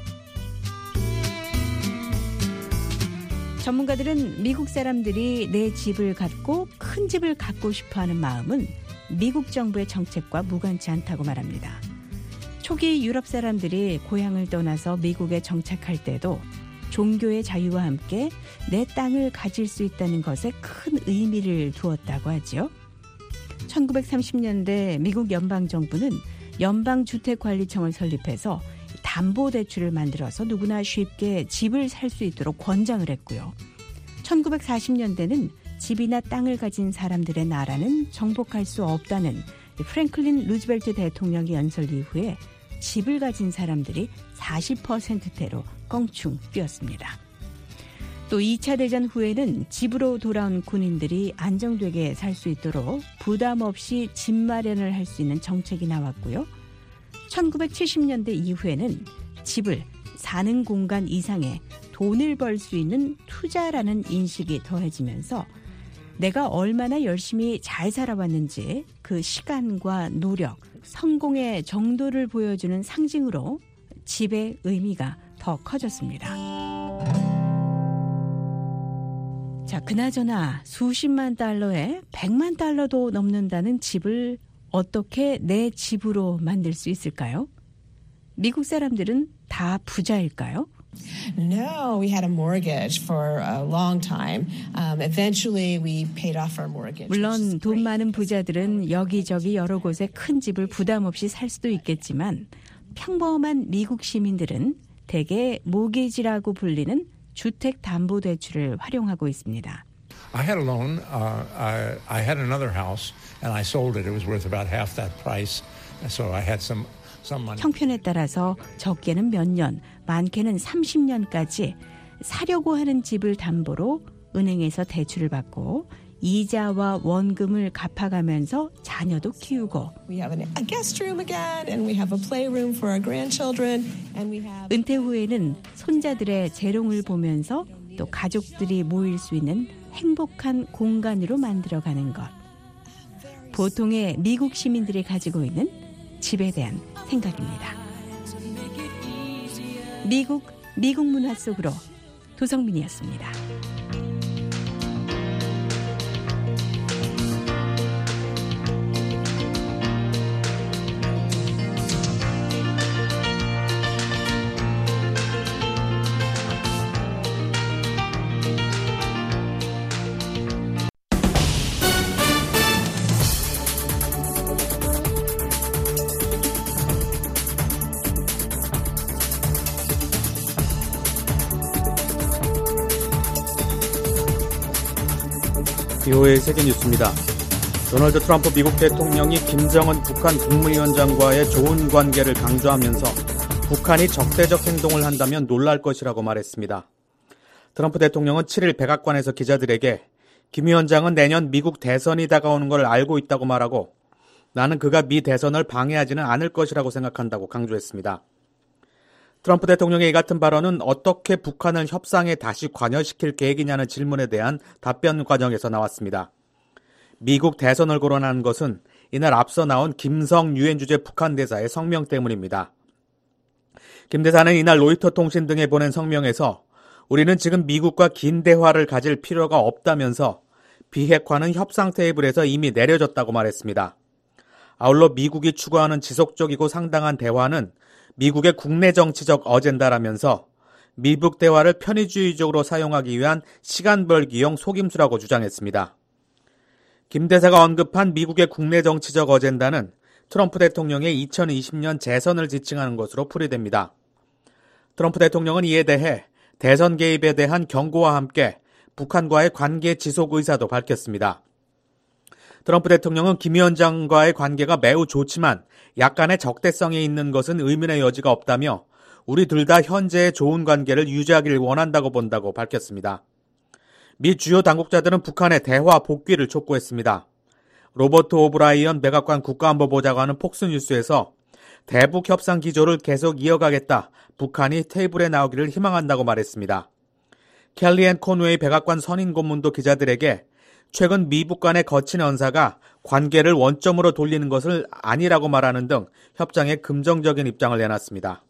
[SPEAKER 13] 전문가들은 미국 사람들이 내 집을 갖고 큰 집을 갖고 싶어하는 마음은 미국 정부의 정책과 무관치 않다고 말합니다. 초기 유럽 사람들이 고향을 떠나서 미국에 정착할 때도 종교의 자유와 함께 내 땅을 가질 수 있다는 것에 큰 의미를 두었다고 하지요. 1930년대 미국 연방정부는 연방주택관리청을 설립해서 담보대출을 만들어서 누구나 쉽게 집을 살 수 있도록 권장을 했고요. 1940년대는 집이나 땅을 가진 사람들의 나라는 정복할 수 없다는 프랭클린 루즈벨트 대통령의 연설 이후에 집을 가진 사람들이 40%대로 껑충 뛰었습니다. 또 2차 대전 후에는 집으로 돌아온 군인들이 안정되게 살 수 있도록 부담 없이 집 마련을 할 수 있는 정책이 나왔고요. 1970년대 이후에는 집을 사는 공간 이상의 돈을 벌 수 있는 투자라는 인식이 더해지면서 내가 얼마나 열심히 잘 살아왔는지 그 시간과 노력, 성공의 정도를 보여주는 상징으로 집의 의미가 더 커졌습니다. 자, 그나저나 수십만 달러에 100만 달러도 넘는다는 집을 어떻게 내 집으로 만들 수 있을까요? 미국 사람들은 다 부자일까요?
[SPEAKER 10] No, we had a mortgage for a long time. Eventually we paid off our mortgage.
[SPEAKER 13] 물론 돈 많은 부자들은 여기저기 여러 곳에 큰 집을 부담 없이 살 수도 있겠지만 평범한 미국 시민들은 대개 모기지라고 불리는 주택담보대출을 활용하고 있습니다.
[SPEAKER 12] I had a loan. I had another house, and I sold it. It was worth about half that price, so I had some money.
[SPEAKER 13] 형편에 따라서 적게는 몇 년, 많게는 30년까지 사려고 하는 집을 담보로 은행에서 대출을 받고 이자와 원금을 갚아가면서 자녀도 키우고
[SPEAKER 10] We have a guest room again, and we have a playroom for our grandchildren, and we have.
[SPEAKER 13] 은퇴 후에는 손자들의 재롱을 보면서 또 가족들이 모일 수 있는 행복한 공간으로 만들어가는 것. 보통의 미국 시민들이 가지고 있는 집에 대한 생각입니다. 미국 문화 속으로 도성민이었습니다.
[SPEAKER 1] BOA 세계뉴스입니다. 도널드 트럼프 미국 대통령이 김정은 북한 국무위원장과의 좋은 관계를 강조하면서 북한이 적대적 행동을 한다면 놀랄 것이라고 말했습니다. 트럼프 대통령은 7일 백악관에서 기자들에게 김 위원장은 내년 미국 대선이 다가오는 걸 알고 있다고 말하고 나는 그가 미 대선을 방해하지는 않을 것이라고 생각한다고 강조했습니다. 트럼프 대통령의 이 같은 발언은 어떻게 북한을 협상에 다시 관여시킬 계획이냐는 질문에 대한 답변 과정에서 나왔습니다. 미국 대선을 거론한 것은 이날 앞서 나온 김성 유엔 주재 북한 대사의 성명 때문입니다. 김 대사는 이날 로이터 통신 등에 보낸 성명에서 우리는 지금 미국과 긴 대화를 가질 필요가 없다면서 비핵화는 협상 테이블에서 이미 내려졌다고 말했습니다. 아울러 미국이 추구하는 지속적이고 상당한 대화는 미국의 국내 정치적 어젠다라면서 미북 대화를 편의주의적으로 사용하기 위한 시간 벌기용 속임수라고 주장했습니다. 김 대사가 언급한 미국의 국내 정치적 어젠다는 트럼프 대통령의 2020년 재선을 지칭하는 것으로 풀이됩니다. 트럼프 대통령은 이에 대해 대선 개입에 대한 경고와 함께 북한과의 관계 지속 의사도 밝혔습니다. 트럼프 대통령은 김 위원장과의 관계가 매우 좋지만 약간의 적대성이 있는 것은 의문의 여지가 없다며 우리 둘 다 현재의 좋은 관계를 유지하길 원한다고 본다고 밝혔습니다. 미 주요 당국자들은 북한의 대화 복귀를 촉구했습니다. 로버트 오브라이언 백악관 국가안보보좌관은 폭스뉴스에서 대북 협상 기조를 계속 이어가겠다, 북한이 테이블에 나오기를 희망한다고 말했습니다. 켈리앤 코누웨이 백악관 선임 고문도 기자들에게 최근 미북 간의 거친 언사가 관계를 원점으로 돌리는 것을 아니라고 말하는 등 협상에 긍정적인 입장을 내놨습니다.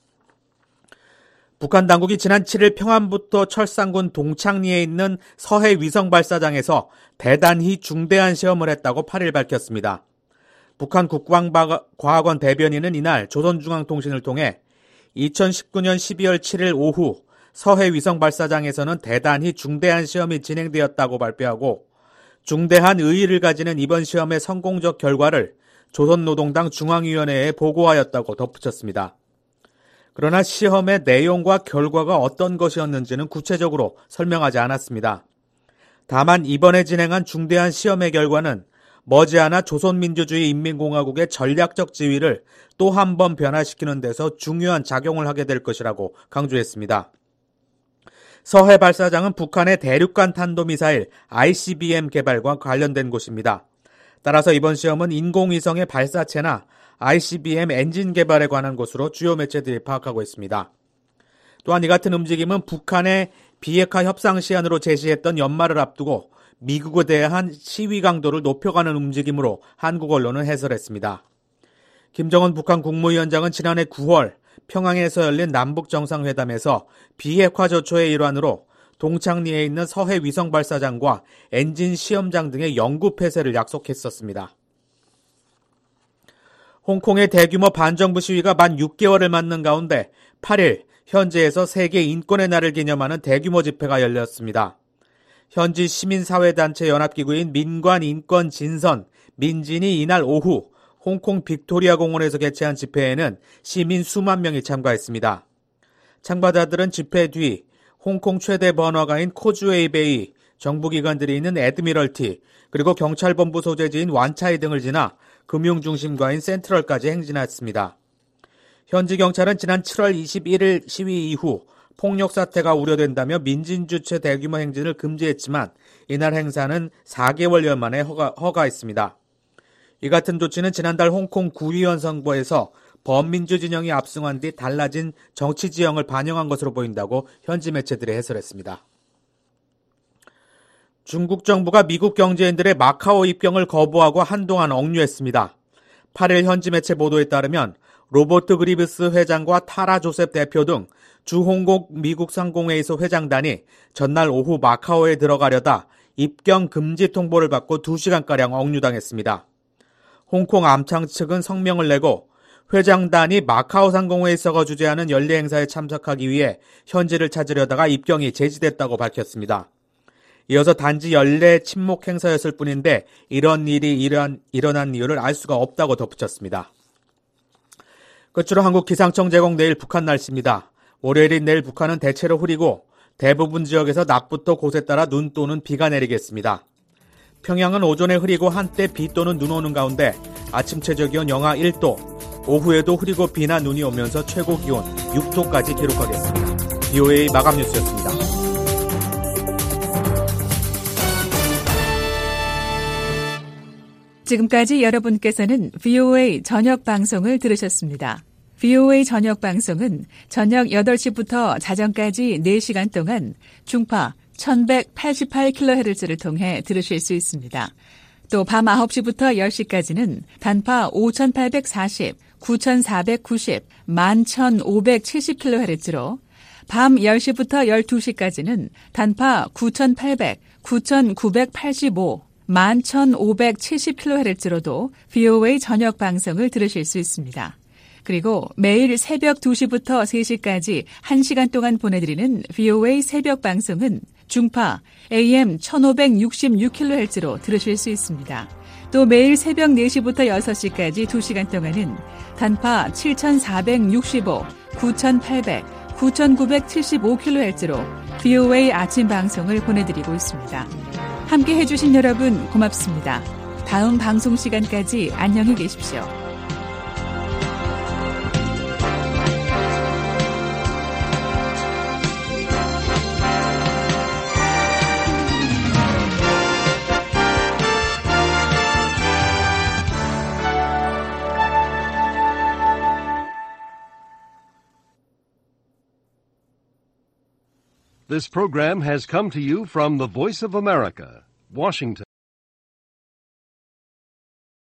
[SPEAKER 1] 북한 당국이 지난 7일 평안부터 철산군 동창리에 있는 서해 위성 발사장에서 대단히 중대한 시험을 했다고 8일 밝혔습니다. 북한 국방과학원 대변인은 이날 조선중앙통신을 통해 2019년 12월 7일 오후 서해 위성 발사장에서는 대단히 중대한 시험이 진행되었다고 발표하고 중대한 의의를 가지는 이번 시험의 성공적 결과를 조선노동당 중앙위원회에 보고하였다고 덧붙였습니다. 그러나 시험의 내용과 결과가 어떤 것이었는지는 구체적으로 설명하지 않았습니다. 다만 이번에 진행한 중대한 시험의 결과는 머지않아 조선민주주의 인민공화국의 전략적 지위를 또 한 번 변화시키는 데서 중요한 작용을 하게 될 것이라고 강조했습니다. 서해 발사장은 북한의 대륙간 탄도미사일 ICBM 개발과 관련된 곳입니다. 따라서 이번 시험은 인공위성의 발사체나 ICBM 엔진 개발에 관한 것으로 주요 매체들이 파악하고 있습니다. 또한 이 같은 움직임은 북한의 비핵화 협상 시한으로 제시했던 연말을 앞두고 미국에 대한 시위 강도를 높여가는 움직임으로 한국 언론은 해설했습니다. 김정은 북한 국무위원장은 지난해 9월 평양에서 열린 남북 정상회담에서 비핵화 조처의 일환으로 동창리에 있는 서해 위성 발사장과 엔진 시험장 등의 영구 폐쇄를 약속했었습니다. 홍콩의 대규모 반정부 시위가 만 6개월을 맞는 가운데 8일 현지에서 세계 인권의 날을 기념하는 대규모 집회가 열렸습니다. 현지 시민사회단체 연합기구인 민관인권진선 민진이 이날 오후 홍콩 빅토리아 공원에서 개최한 집회에는 시민 수만 명이 참가했습니다. 참가자들은 집회 뒤 홍콩 최대 번화가인 코즈웨이베이, 정부기관들이 있는 애드미럴티, 그리고 경찰본부 소재지인 완차이 등을 지나 금융중심가인 센트럴까지 행진했습니다. 현지 경찰은 지난 7월 21일 시위 이후 폭력 사태가 우려된다며 민진 주최 대규모 행진을 금지했지만 이날 행사는 4개월여 만에 허가했습니다. 이 같은 조치는 지난달 홍콩 구의원 선거에서 범민주 진영이 압승한 뒤 달라진 정치 지형을 반영한 것으로 보인다고 현지 매체들이 해설했습니다. 중국 정부가 미국 경제인들의 마카오 입경을 거부하고 한동안 억류했습니다. 8일 현지 매체 보도에 따르면 로버트 그리브스 회장과 타라 조셉 대표 등 주홍콩 미국 상공회의소 회장단이 전날 오후 마카오에 들어가려다 입경 금지 통보를 받고 2시간가량 억류당했습니다. 홍콩 암청 측은 성명을 내고 회장단이 마카오 상공회의소가 주재하는 연례 행사에 참석하기 위해 현지를 찾으려다가 입경이 제지됐다고 밝혔습니다. 이어서 단지 연례 침묵 행사였을 뿐인데 이런 일이 일어난 이유를 알 수가 없다고 덧붙였습니다. 끝으로 한국 기상청 제공 내일 북한 날씨입니다. 월요일인 내일 북한은 대체로 흐리고 대부분 지역에서 낮부터 곳에 따라 눈 또는 비가 내리겠습니다. 평양은 오전에 흐리고 한때 비 또는 눈 오는 가운데 아침 최저기온 영하 1도, 오후에도 흐리고 비나 눈이 오면서 최고 기온 6도까지 기록하겠습니다. BOA 마감 뉴스였습니다.
[SPEAKER 15] 지금까지 여러분께서는 VOA 저녁 방송을 들으셨습니다. VOA 저녁 방송은 저녁 8시부터 자정까지 4시간 동안 중파 1188kHz를 통해 들으실 수 있습니다. 또 밤 9시부터 10시까지는 단파 5840, 9490, 11570kHz로 밤 10시부터 12시까지는 단파 9800, 9985, 11,570kHz로도 VOA 저녁 방송을 들으실 수 있습니다. 그리고 매일 새벽 2시부터 3시까지 1시간 동안 보내드리는 VOA 새벽 방송은 중파 AM 1566kHz로 들으실 수 있습니다. 또 매일 새벽 4시부터 6시까지 2시간 동안은 단파 7465, 9800, 9975kHz로 VOA 아침 방송을 보내드리고 있습니다. 함께 해주신 여러분 고맙습니다. 다음 방송 시간까지 안녕히 계십시오.
[SPEAKER 16] This program has come to you from the Voice of America, Washington.